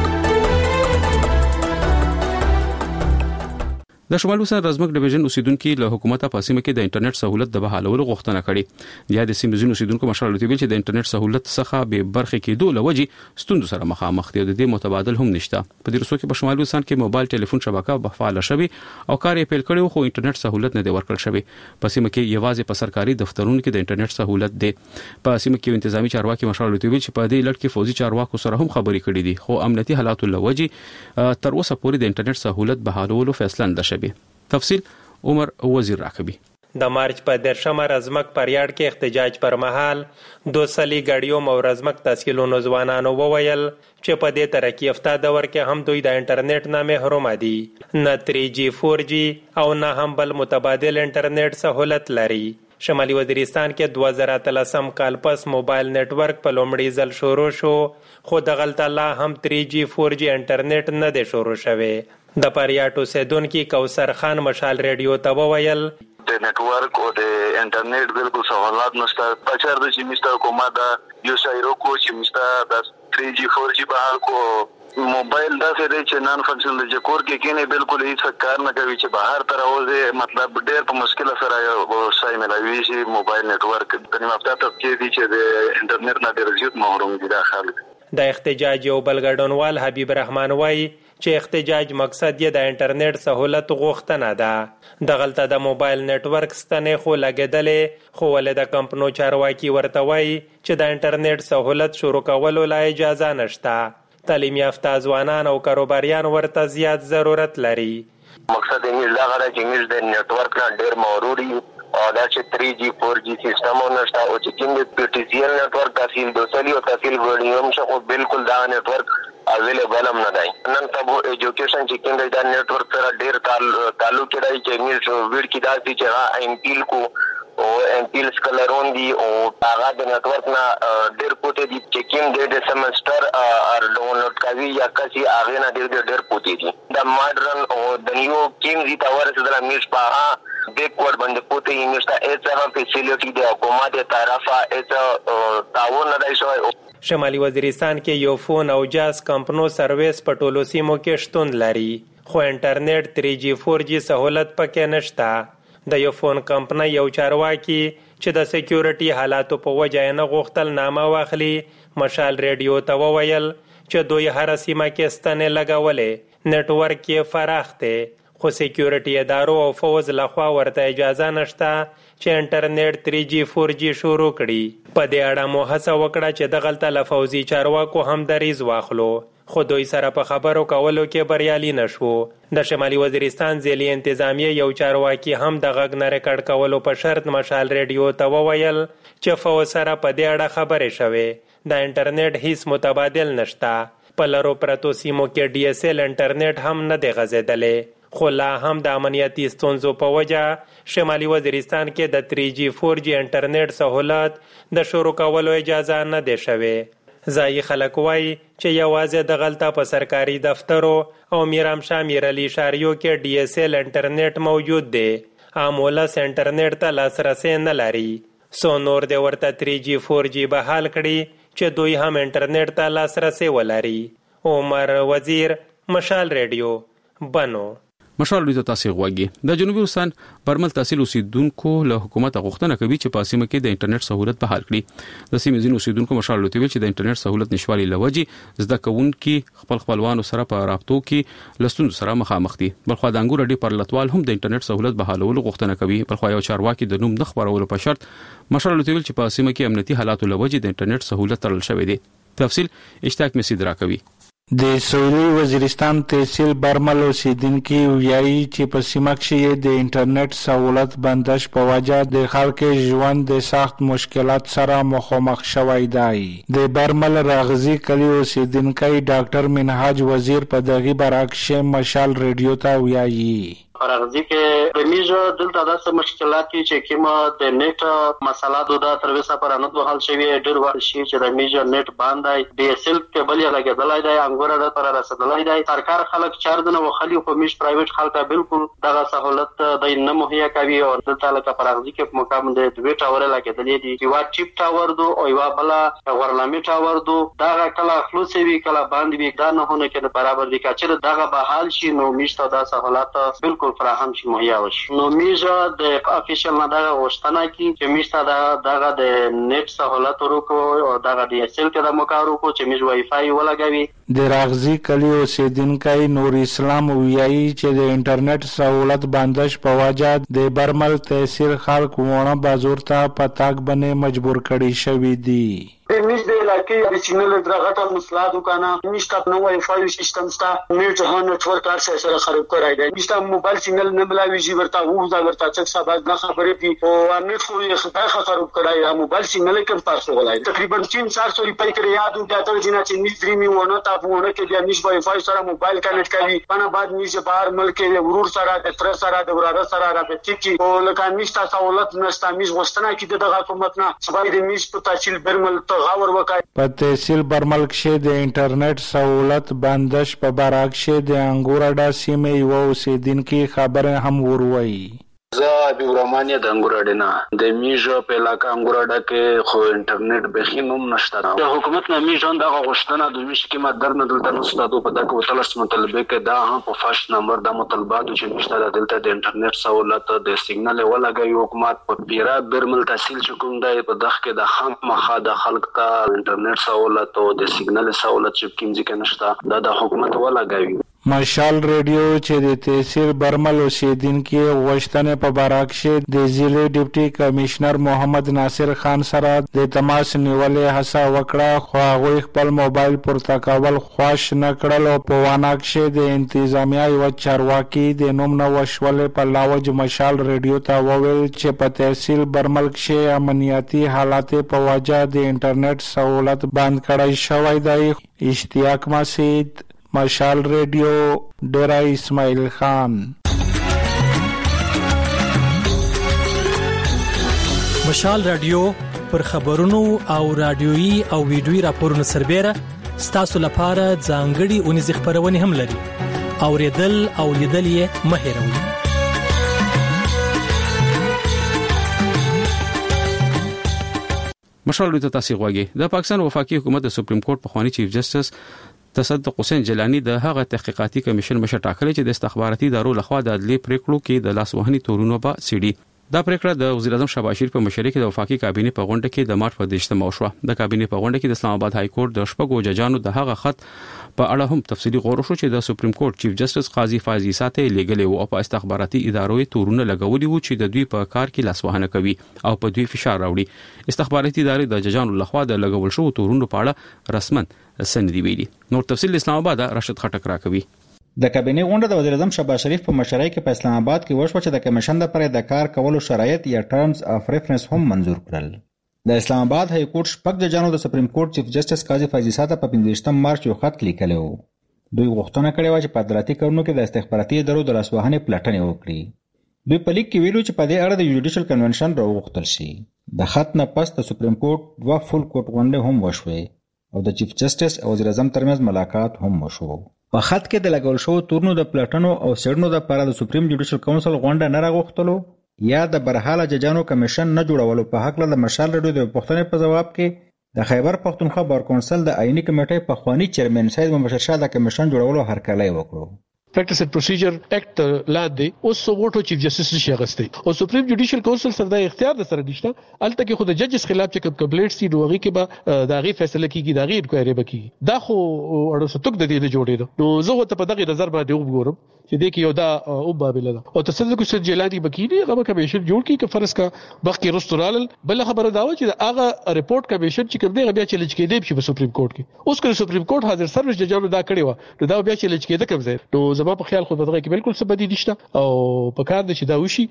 د شمال وسر رزمک ډیویژن اوسیدونکو له حکومت په سیمه کې د انټرنیټ سہولت د بحالولو غوښتنه کړې. د دې سیمې اوسیدونکو مشال لري چې د انټرنیټ سہولت څخه به برخه کېدو لوجي ستوندو سره مخامخ دي او د دې متبادل هم نشته. په دې رسو کې په شمال وسان کې موبایل ټلیفون شبکه بفعال شوی او کار یې پیل کړو خو انټرنیټ سہولت نه دی ورکړل شوی. په سیمه کې یوازې په سرکاري دفترونو کې د انټرنیټ سہولت دی. په سیمه کې انتظامی چارواکي مشال لري چې په دې لړ کې فوجي چارواکو سره هم خبرې کړې دي خو امنیتي حالات لوجي تر اوسه پورې د انټرنیټ سہولت بحالولو فیصله نه شوی. تفصیل عمر وزیر راکبي. د مارچ په درشمه رزمک پریاړ کې احتجاج پر مهال دوسلی غړیو مو رزمک تحصیلونو ځوانانو وویل چې په دې ترقی یافته دور کې هم دوی د انټرنیټ نه محروم دي. نه تری جی فور جی او نه هم بل متبادل انټرنیټ سہولت لري. شمالي وزیرستان کې دوه زره اتلسم کال پس موبایل نتورک په لومړي ځل شروع شو خو د غلطه لا هم تری جی فور جی انټرنیټ نه دی شروع شوی. د پریاټو سیدونکو کوثر خان مشال ریډیو ته وویل د نتورک او د انټرنیټ بالکل سہولت نشته. پچار د چې مستر کومه دا یو سایرو کو چې مستا د تری جی فور جی بهال کو موبایل داسې دی چې نن فنکشنل د کور کې کینې بالکل هیڅ کار نه کوي چې بهر ته راوځي مطلب ډېر په مشکل سره یو شای ملاوي شي موبایل نتورک د نیمه ته کې دي چې د انټرنیټ نه ډېر زیات محروم دي د خلک. د احتجاج یو بل ګډونوال حبیب رحمان وایي چې احتجاج مقصد یې د انټرنیټ سہولت غوښتنه ده. دغلته د موبایل نتورک ستنې خو لګېدلې خو ولې د کمپنو چارواکي ورته وایي چې د انټرنیټ سہولت شروع کولو لا اجازه نشته. تعلیم یافته ځوانان او کاروباریان ورته زیات ضرورت لري. مقصد یې دا غواړي چې موږ د نتورک نه ډېر مغرور یو او دا چې تھری جی فور جی سیستمونه نشته او چې کوم د پی ټی سی ایل نتورک تحصیل دوسلی او تحصیل وړيوم شو بالکل دا نتورک اویلیبل هم نه دی. نن تاسو ایجوکیشن چې کوم د نتورک سره ډېر تعلق لري چې موږ ویډ کې دا چې ایم پیل کو او ایم پیل سکلرون دی او هغه د نتورک نه ډېر پټ دي چې کوم د سمستر ار ډاونلوډ کوي یا کسي هغه نه ډېر ډېر پټ دي. د ماډرن او د نیو کیم دي تاور سره د میش په بیکورډ باندې پټ یې نشته اڅه فیسیلیټي د حکومت طرفه اڅه تعاون نه دی شوی. شمالي وزیرستان کې یو فون او جاز کمپنو سرویس په ټولو سیمو کې شتون لري خو انټرنیټ تھری جی فور جی سہولت پکې نشته. د یو فون کمپنۍ یو چارواکي چې د سکیورټي حالاتو په وجه نه غوښتل نامه واخلي مشال ریډیو ته وویل چې دوی هر سیمه کې ستنې لګولې نتورک یې فراخ دی خو سکیورټي ادارو او فوز لخوا ورته اجازه نشته چې انټرنیټ تھری جی فور جی شروع کړي. په دې اړه مو هڅه وکړه چې دغلته له فوزي چارواکو هم دریز واخلو خو دوی سره په خبرو کولو کې بریالي نشو. د شمالي وزیرستان ځلې انتظامیه یو چارواکي هم د غږ نه ریکارډ کولو په شرط مشال ریډیو ته وویل چې فوز سره په دې اړه خبرې شوې د انټرنیټ هیڅ متبادل نشته. په لرو پرتو سیمو کې ډي اس ال انټرنیټ هم نه دی غځېدلی خو لا هم د امنیتي ستونزو په وجه شمالي وزیرستان کې د تھری جی فور جی انټرنیټ سہولت د شروع کولو اجازه نه دی شوې. ځایي خلک وایي چې یوازې د غلطه په سرکاري دفترو او میرامشاه میرعلي شاریو کې ډي اس ال انټرنیټ موجود دی. عام ولس انټرنیټ ته لاسرسی نه لري. سو نور د ورته تھری جی فور جی بحال کړي چې دوی هم انټرنیټ ته لاسرسی ولري. عمر وزیر مشال ریډیو بنو. مشال ریډیو تاسو غواګي د جنوبي وستان برمل تحصیل اوسیدونکو له حکومت غوښتنه کوي چې په سیمه کې د انټرنیټ سہولت بحال کړي. د سیمې ځینو اوسیدونکو مشال لوتوي چې د انټرنیټ سہولت نشوالي لوجي زده کوونکي خپل خپلوانو سره په رابطو کې لستون سره مخامخ دي. بلخو د انګور ډي پرلطوال هم د انټرنیټ سہولت بحالولو غوښتنه کوي. بلخو یو چارواکي د نوم د خبرولو په شرط مشال لوتوي چې په سیمه کې امنیتي حالات لوجي د انټرنیټ سہولت ترل شوی دی. تفصیل اشتاق مسید راکوي. د سویلي وزیرستان تحصیل برمل اوسیدونکي ویایي چې په سیمه کې د انټرنیټ سہولت بندش په وجه د خلکو ژوند د سخت مشکلات سره مخامخ شوی دی. د برمل راغزي کلی اوسیدونکي ډاکټر منهاج وزیر په دغه برعکس مشال ریډیو ته ویایي راغزي کې د میجو دلته داسې مشکلات چې کیما د نیټ مسله د تر وسه پر نه دوه حل شوی ډیر وخت شي چې د میجو نیټ باندې ډي اس ال کېبل یې لګیدلای دی انګور د پر رسیدلای دی. سرکار خلک چار دنه وخلی خو میش پرایویټ خلک بالکل دغه سہولت د نه مهیا کوي او دلته لکه پر راغزي کې مقام د دوه ټاور لګیدلې دي یو چیپ ټاور دو او یو بل ورلامي ټاور دو دغه کله خلاصي وی کله باندې وی دا نه هونه کې برابر دي چې دغه به حال شي نو میش ته د سہولت بالکل فراهم شي مهیا وشي. نو میجا د افیشل نه دا غوښتنه کی چې میشته دا دغه د نیټ سہولت ورکو او دغه ډي اس ال کې د مکارو کو چې میج وای فای ولګوي. د راغزي کلی اوسیدونکي نور اسلام ویایي چې د انټرنیټ سہولت بندش په وجه د برمل تحصیل خلک ونه بازار ته پتاک باندې مجبور کړي شوی دي. میش د علاقې د سیګنل درغټه مسله دکانه میشته نو وای فای سیستم ستا نیټ هه نتورک کار سره خراب کړای دی. میشته موبایل سیګنل نه ملاوي جی ورته وو دا ورته څه سبب نه خبرې دي او نیټ خو یې خدای خراب کړای دی. موبایل سیګنل کې پارسو ولای تقریبا تین چار سو روپۍ کې یاد د اتل جنا چې میز درې میونه تا وونه کې د میش وای فای سره موبایل کنیکټ کوي پنه بعد میش بهر ملک ورور سره د تر سره د وراره سره راځي چې او لکه میشته سہولت نشته. میش غوښتنه کې د حکومت نه سبا د میش په تحصیل برمل په تحصیل برمل کې د انټرنیټ سہولت بندش په برعکس د انګور ډا سیمې یو اوسیدونکي خبره هم وروي. زه ابي ورمانیا د انګوراډینا د میجو په علاقہ انګوراډا کې خو انټرنیټ به خینوم نشته. د حکومت نه میجو د غوښتنه د میش کې مدر نه دلته نو ستاسو په دغه وتلس مطالبه کې دا هم په فاش نمبر د مطالبات چې نشته دلته د انټرنیټ سہولت د سیګنال ولګي حکومت په پیرا برمل تحصیل چکم دی په دغه کې د خام مخه د خلک ته انټرنیټ سہولت او د سیګنال سہولت چې کوم ځکه نشته دا د حکومت ولګي. مشال ریډیو چې د تحصیل برمل اوسیدونکو غوښتنې په بارکشه د ضلع ډیپټي کمشنر محمد ناصر خان سره د تماس نیولې هڅه وکړه خو هغه خپل موبایل پورته کول خوښ نه کړل او په واناکشه د انتظامیه یو چارواکي د نوم نو وشولې په لاوج مشال ریډیو ته وویل چې په تحصیل برمل کې امنیتي حالات په وجه د انټرنیټ سہولت بند کړای شوی دی. اشتیاق مسعود، مشال ریډیو، ډیرا اسماعیل خان. مشال رادیو پر خبرونو او رادیويي او ویډیويي راپورونو سربېره ستاسو لپاره ځانګړي اونیز خبرونه هم لري. اوریدل او لیدل یې مه هېروئ. مشال ریډیو تاسو غواړئ د پاکستان وفاقي حکومت د سپریم کورټ په خواني چیف جسټس تصدق حسین جیلانی د هغه تحقیقاتي کمیشن مشر ټاکلی چې د استخباراتي ادارو لخوا د عدلي پریکړو کې د لاسوهنې تورونو په سیډي. دا پریکړه د وزیر اعظم شهباز شریف په مشرۍ کې د وفاقي کابینې په غونډه کې د مارچ په دیشتمه وشوه. د کابینې په غونډه کې د اسلام آباد های کورټ د شپږو ججانو د هغه خط په اړه هم تفصیلي غور وشو چې د سپریم کورټ چیف جسټس قاضي فاضل ساته لګلې او په استخباراتي ادارو تورونه لګولي وو چې د دوی په کار کې لاسوهنه کوي او په دوی فشار راوړي. استخباراتي ادارې د ججانو لخوا د لګول شو تورونو په اړه رسمن سندې ویلي. نور تفصیل اسلام آباد راشد خټک راکوي. د کابینې غونډه د وزیر اعظم شهباز شریف په مشرۍ کې په اسلام آباد کې وشوه چې د کمیشن لپاره د کار کولو شرایط یا ټرمز اف ریفرنس هم منظور کړل. د اسلام آباد های کورټ شپږ ججانو د سپریم کورټ چیف جسټس قاضي فاضل ساته په پنځه مارچ یو خط لیکلی و. دوی غوښتنه کړې و چې په عدالتي کارونو کې د استخباراتي ادارو د لاسوهنې پلټنې وکړي. دوی په لیک کې ویلو چې په دې اړه د جوډیشل کنونشن راوغوښتل شي. د خط نه پس د سپریم کورټ دوه فول کورټ غونډې هم وشوې او د چیف جسټس او وزیر اعظم ترمنځ ملاقات هم وشو. په خط کې د لګول شو تورونو د پلټنو او سړنو لپاره د سپریم جوډیشل کونسل غونډه نه راغوښتلو یا د برحاله ججانو کمیشن نه جوړولو په حق له مشال رډیو د پښتنې په جواب کې د خیبر پښتونخوا بار کونسل د آئینی کمیټې په خوانی چیرمن سید مبشر شاه د کمیشن جوړولو هرکلی وکړو. پریکټس اینڈ پروسیجر ایکټ لاندې اوس ووټو چیف جسټس نشي اغستې او سپریم جوډیشل کونسل سره د اختیار د سره نشته. الته کې خود ججز خلاف چې کوم کمپلیټ سي دوغي کې به د غي فیصله کیږي د غي انکوایري وکړي. دا خو اړو ستوک د دې نه جوړې ده. نو زه ته په دغه نظر باندې وګورم چې د کې یو دا او بابل ده او تصدیق حسین جیلانی وکیل هغه کمیشن جوړ کی چې فرض کا بخ کې رستورال بل خبره دا و چې هغه ریپورت کمیشن چې کوم دی بیا چیلنج کېدی په سپریم کورټ کې. اوس کله سپریم کورټ حاضر سرویس ججانو دا کړی و نو دا بیا چیلنج کېده کوم ځای. نو زما په خیال خو دغه کې بالکل څه بدی نشته او په کار د چې دا وشي.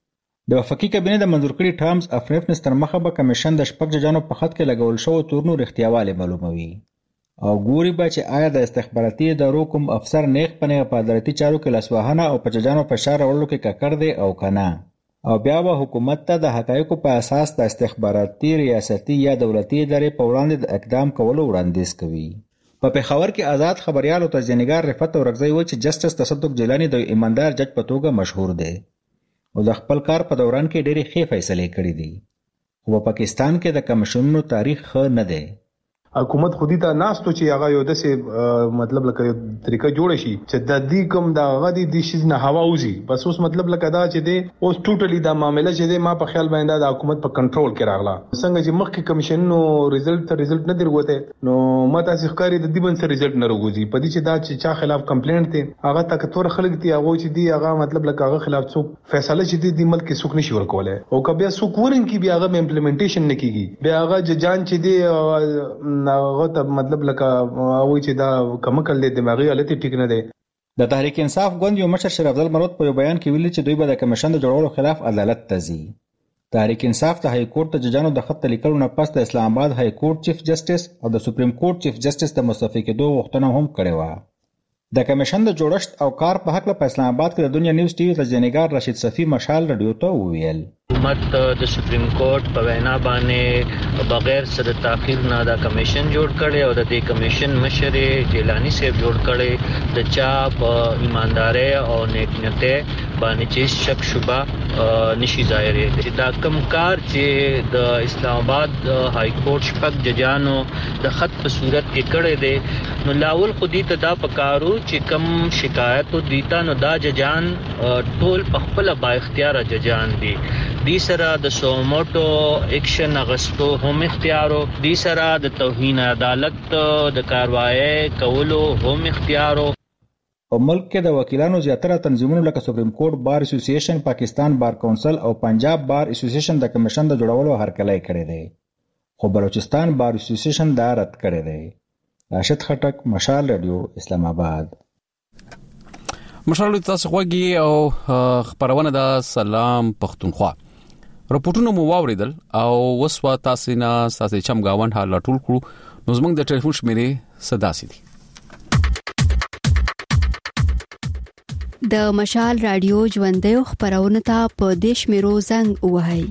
د وفاقي کابینې د منظور کړي ټرمز اف ریفرنس تر مخه به کمیشن د شپږ ججانو په خط کې لګول شو تورنو رښتیاواله معلوموي او ګوري به چې آیا د استخباراتي ادارو کوم افسر نیغ پنه په عدالتي چارو کې لاسوهنه او په ججانو فشار ورلو کې ککړ دی او کنه او بیا به حکومت ته د حقایقو په اساس د استخباراتي ریاستي یا دولتي ادارې په وړاندې د اقدام کولو وړاندیز کوي. په پېښور کې آزاد خبريال او تجزیه‌نګار رفعت اورغزی و چې جسټس تصدق جیلانی د ایماندار جج په توګه مشهور دی او د خپل کار په دوران کې ډېری ښې فیصلې کړې دي. خو په پاکستان کې د کمیشنونو تاریخ ښه نه دی. حکومت خودی ته ناستو چې هغه یو دسه مطلب لکه طریقه جوړ شي چې د دې کوم د غدي د شیز نه هوا وزي. بس اوس مطلب لکه دا چې دی اوس ټوټلی دا معاملې چې دی ما په خیال باندې د حکومت په کنټرول کې راغله. څنګه چې مخکې کمیشن نو ریزلټ ته ریزلټ نه درغوته نو ماته ځخکاری د دې بن سره ریزلټ نه راغوزي. په دې چې دا چې چا خلاف کمپلینټ دی هغه تک تور خلک دی هغه چې دی هغه مطلب لکه هغه خلاف څوک فیصله چې دی د ملک څوک نشي ورکوله او کبه څوک ورن کې بیا هغه امپلیمنټیشن نه کیږي. بیا هغه جان چې دی هغه مطلب لکه وای چې دا کمکل د دماغي حالت ټیک نه دی. د تحریک انصاف ګوند یو مشر شریف افضل مرود په یو بیان کې ویلي چې دوی به د کمیشن د جوړولو خلاف عدالت ته ځي. تحریک انصاف د های کورټ ته ججانو د خط لیکلو نه پس د اسلام آباد های کورټ چیف جسټس او د سپریم کورټ چیف جسټس د مستعفي کېدو غوښتنه هم کړې وه. د کمیشن د جوړښت او کار په حق له اسلام آباد کې د دنیا نیوز ټي وي تجزیه‌نګار رشید صفی مشال رادیو ته وویل حکومت د سپریم کورټ په وینا باندې بغیر صد تاخير نه دا کمیشن جوړ کړي او د دې کمیشن مشر جیلانی صاحب جوړ کړي د چا په ایمانداري او نیکنیته باندې چې شک شوبه نشي ظاهر دي دا کم کار چې د اسلام آباد های کورټ شپږ ججانو د خط په صورت کې کړي دي نو لاول خودي ته دا پکارو چې کم شکایت دیتا نو دا ججان ټول په خپل با اختیار ججان دي دي سره د سوموټو اکشن اغستو هم اختیارو دي سره د توهین عدالت د کاروایی کولو هم اختیارو. په ملک کې د وکیلانو زیاتره تنظیمونو لکه سپریم کورټ بار اسوسییشن، پاکستان بار کونسل او پنجاب بار اسوسییشن د کمیشن د جوړولو هرکلی کړی دی، خو بلوچستان بار اسوسییشن دا رد کړی دی. راشد خټک، مشال رادیو، اسلام آباد. مشال تاسو خوږی او خبرونه د سلام پښتونخوا رپورټونه مو واوریدل او وسوا تاسو نه تاسو چم گاوند حال ټول کړو نو زموږ د ټلیفون شمیرې صدا سي دي. د مشال رادیو ژوندۍ خبرونه ته په دیش میرو زنګ وهاي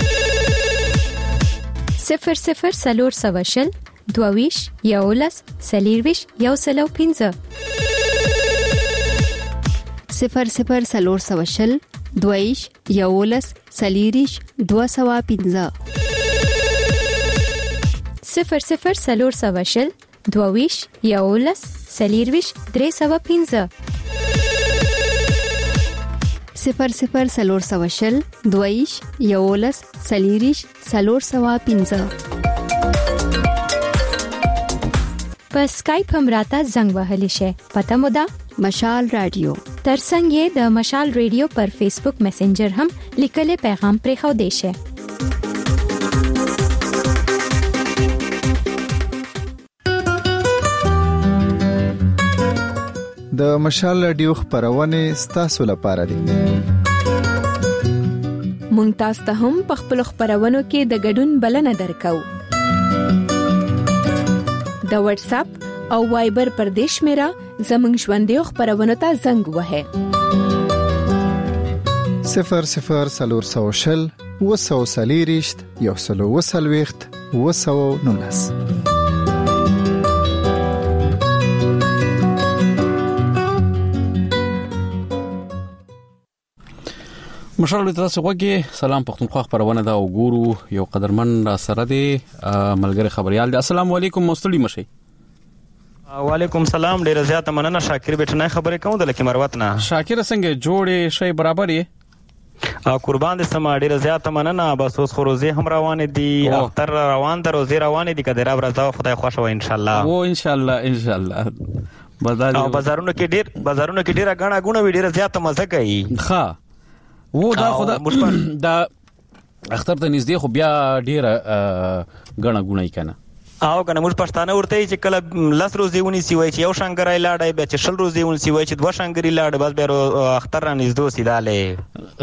صفر صفر سلور سواشل دوویش یولس سلیرویش یو سلو پنځه صفر صفر سلور سواشل دویش یولس سلیریش دو سوا پنځه صفر صفر سلور سواشل دویش یولس سلیرویش درې سوا پنځه صفر صفر سلور سواشل دویش یولس سلیریش سلور سوا پنځه. په سکایپ هم راته زنګ وهلی شي. پته مو ده مشال رادیو. ترڅنګ یې د مشال رادیو پر فیسبوک میسنجر هم لیکلي پیغام پرې خو دی شي. د مشال رادیو خبرونه ستاسو لپاره دي. مونږ تاسو ته هم په خپل خبرونو کې د ګډون بلنه درکو. د واتس اپ او وایبر پر دیش میرا زمنګ ژوندې خبرونه ته زنګ وهه صفر صفر سلور سوشل وسو سلیریشت یو سلو وسلويخت وسو نونس. مشال تاسو وګي سلام پښتونخوا خبرونه دا وګورو یو قدرمن سره دی ملګری خبريال دی. السلام علیکم مستړي مشي. وعلیکم سلام ډیر زیات مننه شاکر بیٹنه خبرې کوم د لکه مروت نه. شاکر څنګه جوړې شی برابر یې قربان دې سم ډیر زیات مننه. بس اوس خروزي هم روان دي اختر روان در روزي روان دي کده رب رضا خدای خوښ و ان شاء الله. و ان شاء الله ان شاء الله. بازار او بازارونو کې ډیر بازارونو کې ډیر غاڼه غونه وی ډیر زیات مزه کوي. ښه و دا خدا دا اختر ته نږدې خو بیا ډیره غاڼه غونه کنه او کنه موږ پښتانه ورته چې کله لس روزي ونی سی وای چې یو شنګرای لاړای به چې شل روزي ونی سی وای چې دوه شنګری لاړ بس به اختر را نږدې سیداله.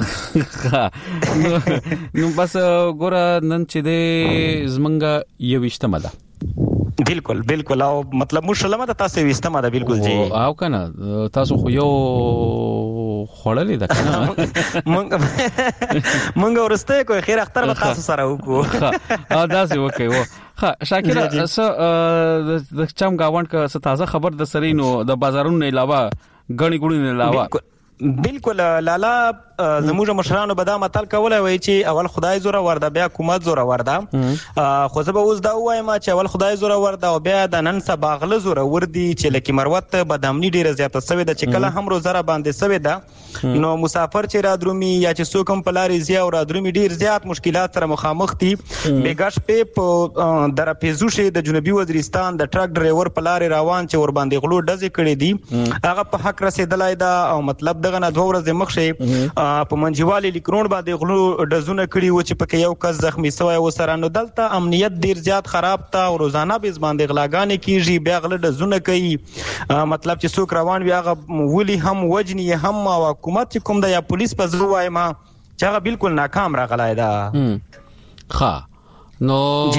نو بس ګوره نن چې دې زمنګ یو وشتمه ده. بالکل بالکل او مطلب مشلمه ته تاسو وستمه ده بالکل جی او کنه تاسو خو یو خړلې ده کنه مونږ مونږ ورسته کوی خیر اختر به تاسو سره وکړو. ها دا څه وکي و ها شاکر س د چم گاوند کا س تازه خبر د سرینو د بازارونو علاوه غنی ګړو نه علاوه بالکل لالا زموږ مشرانو به دا متل کولای وای چې اول خدای زوره ورده بیا حکومت زوره ورده. خو زه به اوس دا وایم چې اول خدای زوره ورده او بیا د نن سبا غله زوره وردی چې لکه مروت بدامنی ډیره زیاته سوي ده چې کله هم روزره باندې سوي ده نو مسافر چې را درومي یا چې څوک هم پلاری زیات او را درومي ډیر زیات مشکلات سره مخامخ دي. بیګاش په در پیزوشه د جنوبي وزیرستان د ټرک ډرایور پلاری روان چې ور باندې غلو ډزې کړې دي هغه په حق رسیدلای دا او مطلب دغه نه دوه ورځې مخشه په منجوالي لیکرون باندې غلو ډزونه کړي و چې پکې یو کس زخمی شوی و سره نو دلته امنیت ډیر زیات خراب تا او روزانه به باندې غلاګانې کیږي بیا غل ډزونه کوي مطلب چې څوک روان وي هغه ولي هم وجنی هم او حکومت کوم د یا پولیس په زو وایم چې هغه بالکل ناکام راغلای دا. ښه نو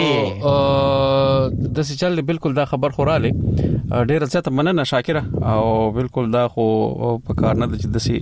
د څه چل بالکل دا خبر خوراله ډیر زیاته مننه شاکره او بالکل دا خو په کار نه د دسي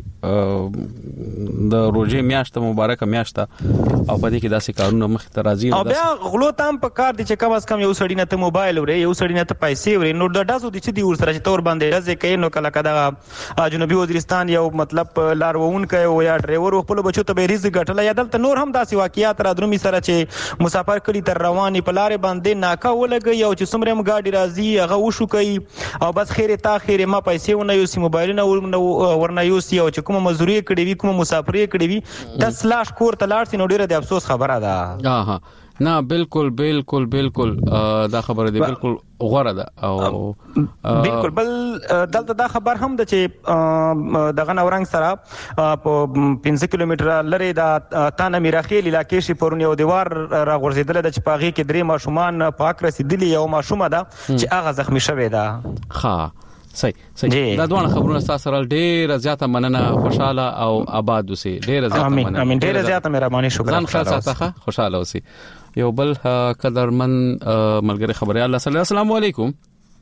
د روزه میاشت مبارکه میاشت او په دې کې داسې کارونه مخ ته راځي او بیا غلو تام په کار دي چې کم از کم یو سړی نه ته موبایل ورې یو سړی نه ته پیسې ورې نو د داسو د چې دی ور سره چې تور باندې راځي کین نو کله کدا جنوبي وزیرستان یو مطلب لارون کوي او یا ډرایور خپل بچو ته به ریزه غټل یا دلته نور هم داسې واقعیات را درومي سره چې مسافر کلی تر رواني په لارې باندې ناکا ولګي او چې څومره مګاډي راځي هغه وشو کوي او بس خیر تا خیر ما پیسې ونه یو سی موبایل نه ورنه یو سی او چې کوم مزدوري کړي وي کوم مسافر کړي وي دس لاش کور تلاړ سي نو ډیره د افسوس خبره ده. ها نه بالکل بالکل بالکل دا خبره دی بالکل غوړه ده او بالکل بل دلته دا خبر هم ده چې دغه نورنګ سره په پنځه کیلومتره لري دا تانه میراخیل علاقې شي پرونی او دیوار را غورځیدل د چپاغي کې درې ماشومان پاک رسیدلی یو ماشومه ده چې هغه زخمی شوی ده. ها صحیح صحیح دا دوه خبرونه تاسو سره ډېر زیاته مننه خوشاله او آباد اوسئ ډېر زیاته مننه. امين امين ډېر زیاته مهرباني شکر. ځان خلاص ساته خوشاله اوسئ. یو بل قدرمن ملګری خبري الله صلی الله السلام علیکم.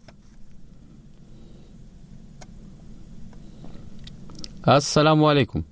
السلام علیکم.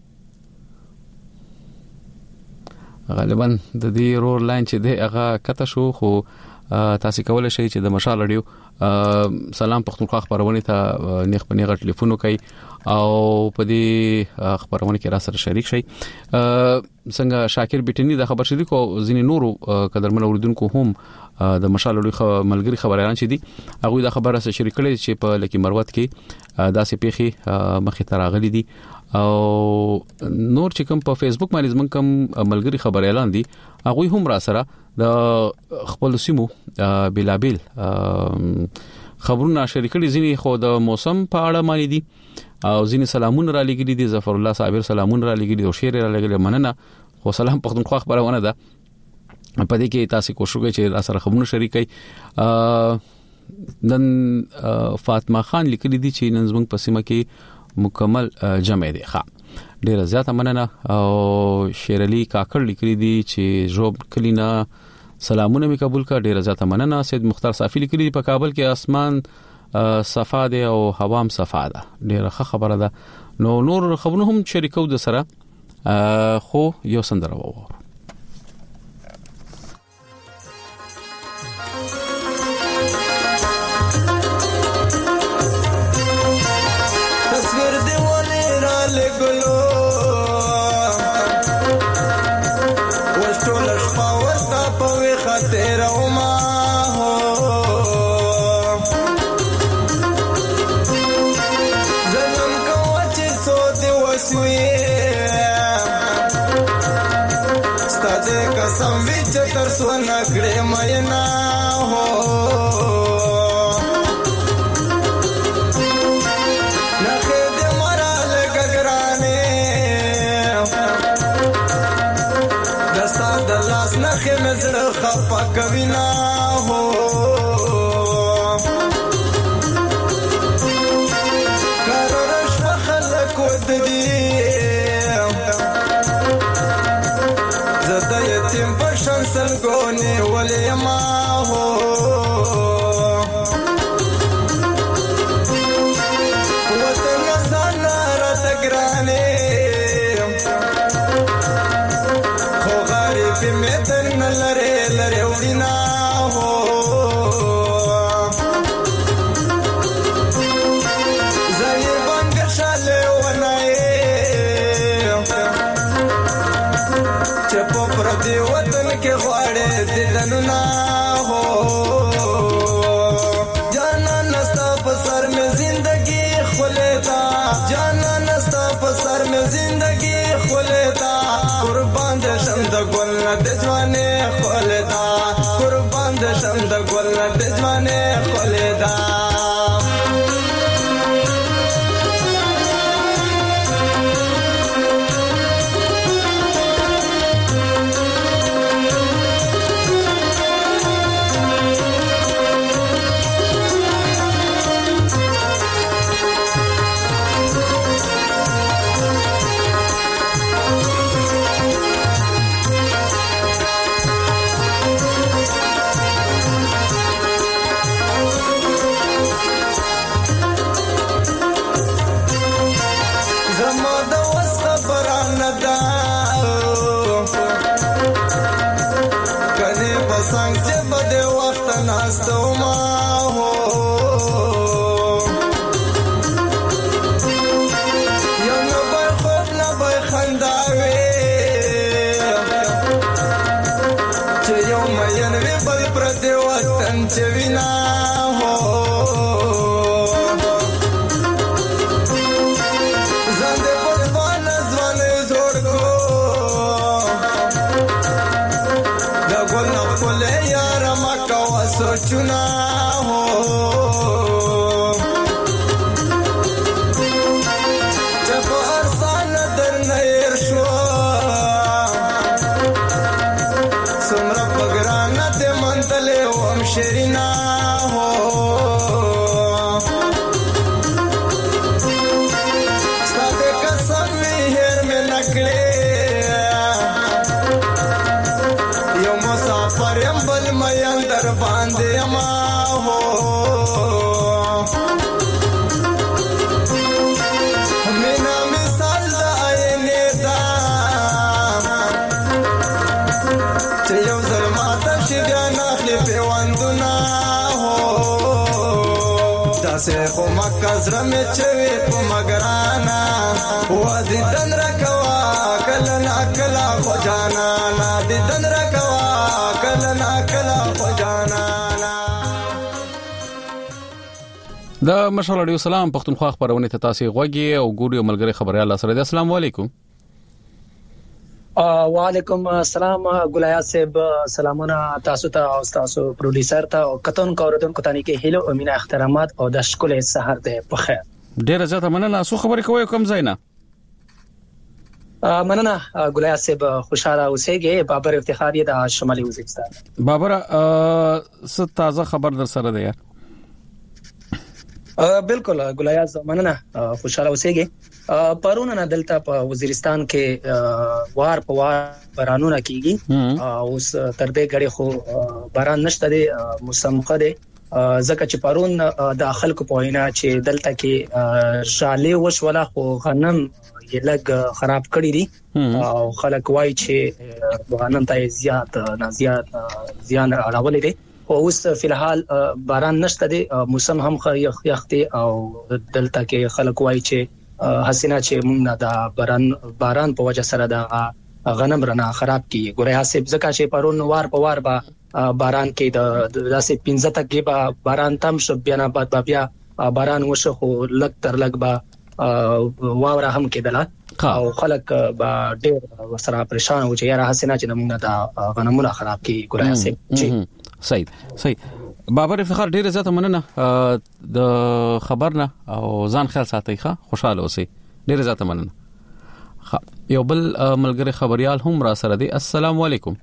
غالبا د دې رور لاین چې دی هغه کته شو خو تاسو کولای شئ چې د مشال رادیو سلام پښتونخوا خبرونه ته نیغ په نیغه ټلیفون وکړئ او په دې خبرونه کې را سره شریک شئ. څنګه شاکر بیٹنی د خبر شریک او ځینې نورو قدرمن اوریدونکو هم د مشال رادیو ملګری خبريان چې دي هغه د خبره سره شریک کړي چې په لکی مروت کې داسې پیخي مخې ته راغلي دي او نور چې کوم په فیسبوک باندې زمونږ کوم ملګری خبر اعلان دي هغه هم را سره د خپل سیمو بلابل خبرونه شریک کړي ځینې خو د موسم په اړه مانی دي او ځینې سلامونه را لګیلي دي ظفر الله صابر سلامونه را لګیلي او شعر را لګیلي مننه خو سلام پښتونخوا خبرونه ده په دې کې تاسو کوشش وکړئ چې را سره خبرونه شریک کړئ. نن فاطمه خان لیکلي دي چې نن زموږ په سیمه کې مکمل جمع دي. ښه ډیره زیاته مننه. او شیر علي کاکړ لیکلي دي چې جوب کلینا سلامونه می قبول کا ډیره زیاته مننه. سید مختار صافی لیکلي په کابل کې اسمان صفا ده او هوام صفا ده ډیره ښه خبره ده. نو نور خبرونه هم شریکو د سره خو یو سندره وو. خنداوي چې یو مین وی بل پر دې وطن چې وینا هو زنده په ځوان ځوان زوړ کو دا ګل نه کولې یار ما کا سوچنا هو شرینا ہو ساده قسم هر میں نکلے یو مسافر بل میان در باندې ما ہو مینا مثال دای نیتا چې یو ظلمات شګان اخلي پیوندونه هو داسې خو مکه زړه مې چوي په مګرانا وادي دن رکوا کله نا کله خو جانا نا دي دن رکوا کله نا کله خو جانا د مشال رادیو سلام پښتونخوا خبرونه ته تاسو غوږی او ګوري ملګری خبريال سره السلام علیکم وعلیکم السلام ګلیا صاحب سلامونه تاسو ته او تاسو پروډوسر ته او کتون کوردون کوتانی کې هیلو او مینا احترامات او د شکل سحر ده په خیر ډیر زیاته مننه سو خبرې کوي کوم زینا مننه ګلیا صاحب خوشاله اوسئ بابر افتخاری د شمالي وزیرستان بابر ست تازه خبر در سره ده یار بالکل ګلیا مننه خوشاله اوسئ پرونه نه دلته په وزیرستان کې وار په وار بارانونه کیږي اوس تر دې غړي خو باران نشته دی موسم خده ځکه چې پرون د خلکو په وینا چې دلته کې شاله وشوله خو غنم یې لګ خراب کړی دي او خلک وایي چې غنم ته زیات نه زیات زیان راولي دي اوس فلحال باران نشته دی موسم هم یخ یختي او دلته کې خلک وایي چې حسینا چې موږ دا باران باران په وجه سره دا غنم رنا خراب کی ګوریا سیب زکه چې پرون وار په وار با باران کې د داسې پنځه تکي با باران تم شو بیا بعد بیا باران وشو خو لک تر لک با واوره هم کېدله او خلک با ډېر وسره پریشان و چې یاره حسینا چې موږ دا غنمونه خراب کی ګوریا سیب صحیح صحیح بابر افتخار ډیره زیاته مننه د خبرنه او ځان خیال ساتي ښه خوشاله اوسئ ډیره زیاته مننه یو بل ملګری خبريال هم را سره دي السلام علیکم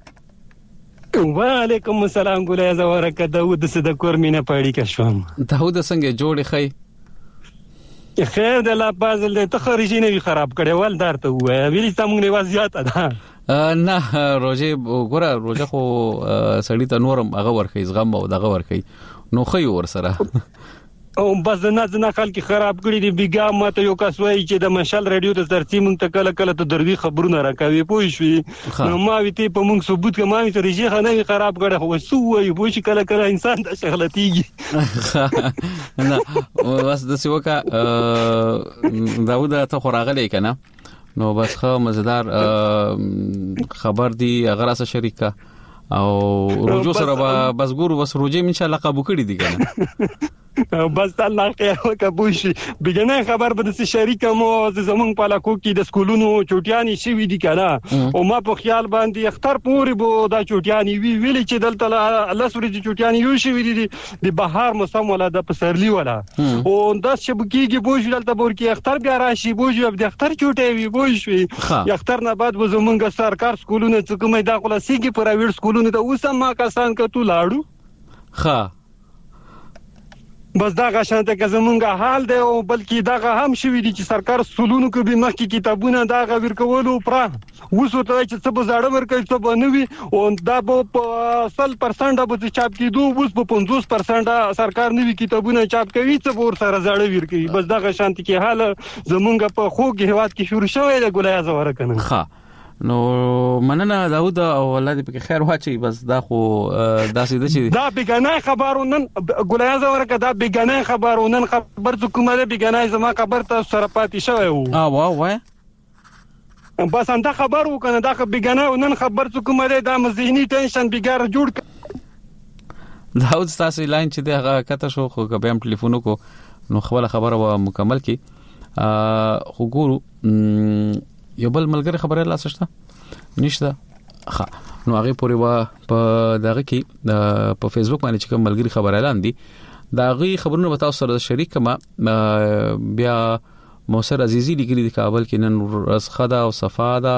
وعلیکم السلام ګولای زورک داوود صد کور مینه پړی کا شوم داوود څنګه جوړی خی خیر د لا بازل ته خارجي نه خراب کړي ول درته وای ویلی سمون نه وضعیت ده نه روزه ګوره روزه خو سړی ته نورم هغه ورخی زغم او دغه ورخی نو خي ور سره او بس نه نه خلک خراب کړي دي بیګا ماته یو کس وایي چې د مشال رادیو ته ترتیب مونږ ته کله کله ته دروي خبرونه راکوي پوه شئ نو ما وی ته په مونږ ثبوت کما وی ته ریجه نه خراب کړي خو سو وایي پوه شئ کله کله انسان د شغلتيږي نه بس د سیوکا داوود ته خوراغلی کنه نو بس خو مزدار خبر دی غراسه شریکه او رجوع سره بس ګورو بس روجه ان شاء الله قبول کړی دی کنه بس الله خیر وکبوش بګنه خبر به د شریک مو زمون په علاقو کې د سکولونو چوټیانی شوی دي کنه او ما په خیال باندې اختر پوری بو دا چوټیانی وی ویل چې دلته الله سوري چوټیانی یو شوی دي د بهار موسم ولا د پسرلی ولا او دا شبکیږي بوج دلته بور کې اختر بیا راشي بوج د اختر چوټي وی بوج وی اختر نه بعد به زمونږ سرکار سکولونو څخه مې دا خلاصيږي پرایویټ سکولونو ته اوسه ما کسان کتو لاړو ها بس دا غشانته که زمونږه حال دی او بلکې دا هم شوی دي چې سرکار سولونو کې به مخکې کتابونه دا غویر کولو پرا وسو ته چې څه به زړه ورکړي څه به نوي او دا به سل پرسنټ به چاپ کیدو اوس په پنځوس پرسنټ سرکار نوي کتابونه چاپ کوي څه به ور سره زړه ورکړي بس دا غشانته کې حال زمونږه په خوګ هواد کې شروع شوی دی ګولای زوره کنه ها نو مننه داوود او الله دې په خیر واچي بس دا خو داسې د چې دا بګنای خبرونن ګولای زورکه دا بګنای خبرونن خبر څه کومه بګنای زما خبر ته سره پاتې شوی وو اه واه واه بس انده خبر وکنه دا بګنه نن خبر څه کومه دا مزهنی ټینشن بګار جوړ دا اوس تاسو لاین چې دا کته شو خو به هم ټلیفون کو نو خبره خبره و مکمل کی خو ګورو یو بل ملګری خبره لا سشته نشته ها نو هغه پورې وا په دغه کې په فیسبوک باندې چې کوم ملګری خبره اعلان دي دا غي خبرونه وتاو سره شریک کما بیا موثر عزیزی لیکلي د کابل کې نن ورځ خدا او صفاده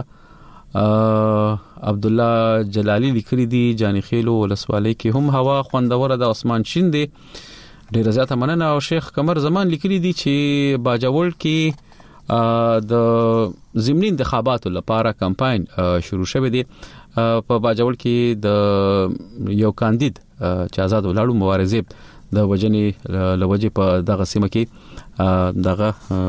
عبد الله جلالی لیکلي دي جانی خیلو ولسوالۍ کې هم هوا خوندوره د اسمان شین دي ډیر زیاته مننه او شیخ قمر زمان لیکلي دي چې باجوړ کې د ضمني انتخاباتو لپاره کمپاین شروع شوه دي په باجوړ کې د یو کاندید چې آزاد ولاړو مبارزه د وجنې لوجه په دغه سیمه کې دغه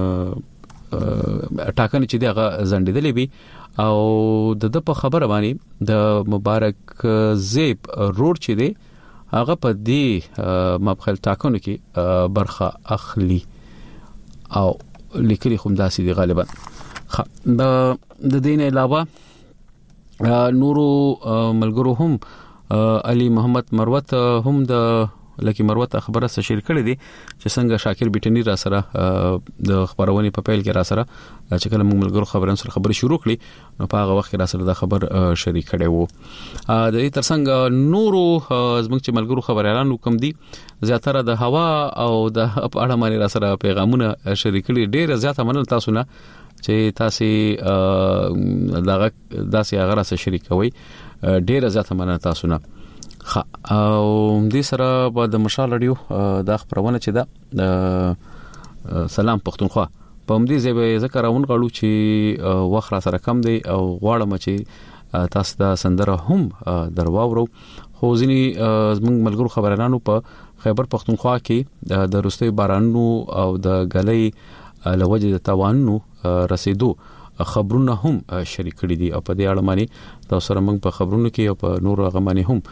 ټاکنې چې دغه زندیدلې بي او د په خبره باندې د مبارک زیب روډ چې دی هغه په دې مبخل ټاکنو کې برخه اخلي او لیکلي هم داسې دی غالبا د د دین علاوه نورو ملګرو هم علي محمد مروت هم د لکه مروت خبره سره شیر کړی دي چې څنګه شاکر بیٹنی را سره د خبرونه په پیل کې را سره چې کله موږ ملګرو خبرونه سره خبري شروع کړي نو په هغه وخت کې را سره د خبر شریک کړي وو د دې ترڅنګ نورو زموږ چې ملګرو خبر اعلان وکم دي زیاتره د هوا او د اړه باندې را سره پیغامونه شریک کړي ډېر زیاته منل تاسو نه چې تاسو دغه داسې هغه را سره شریک کوي ډېر زیاته منل تاسو نه خ او دې سره په د مشال رادیو د خبرونه چې دا سلام پښتونخوا په همدې ځای ذکر اون غړو چې وخت را سره کم دی او غواړم چې تاسو دا سندره هم درواورو خو ځینی زموږ ملګرو خبرانو په خیبر پښتونخوا کې د روستي بارانو او د غلې لوجه د توانو رسیدو خبرونه هم شریک کړي دي او په دې اړه باندې تاسو سره موږ په خبرونو کې او په نور غمانه هم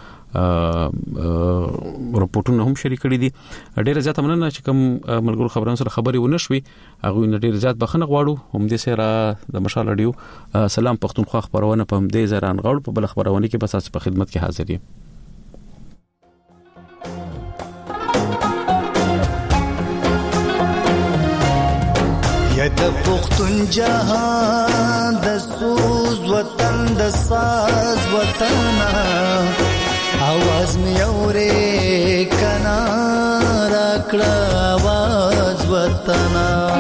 رپورټونه هم شریک کړي دي ډېر زیات مننه چې کوم ملګرو خبرونو سره خبري ونشوي هغه ډېر زیات بخنه غواړو هم دې سره د مشال رادیو سلام پښتونخوا خبرونه په دې زران غواړو په بل خبرونه کې بس په خدمت کې حاضر یم یا د پښتون جهان د سوز وطن د ساز وطن आवाज می اورې کنا راکړه आवाज وطن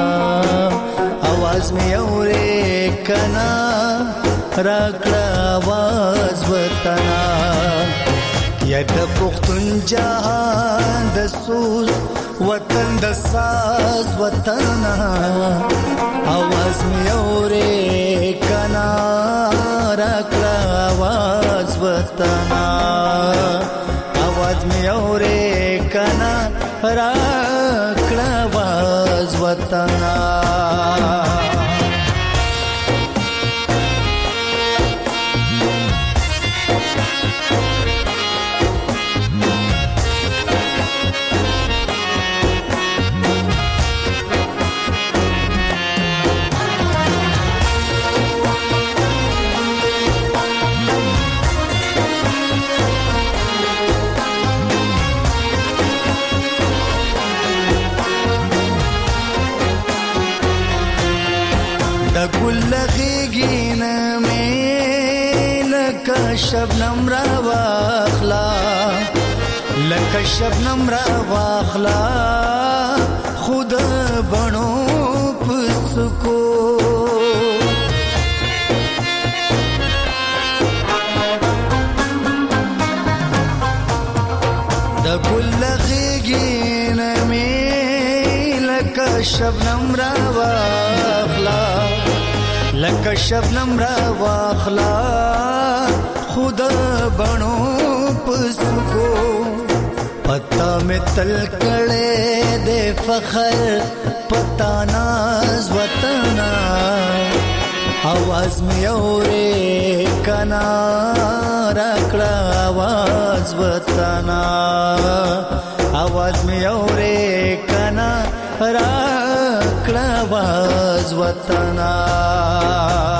आवाज می اورې کنا راکړه आवाज وطن یا د پښتون جهان د سوز وطن د ساز وطن आवाज می اورې کنا راکړه आवाज وطن आवाज می اورې کنا راکړه आवाज وطن شبنم را واخلا لکه شبنم را واخلا خود بنو پسکو د ګل غیګین می لکه شبنم را واخلا لکه شبنم را واخلا خود بنو پسکو پتا میں تل کڑے دے فخر پتا ناز وطنا आवाज میں اورے کنا راکڑا आवाज وطنا आवाज میں اورے کنا راکڑا आवाज وطنا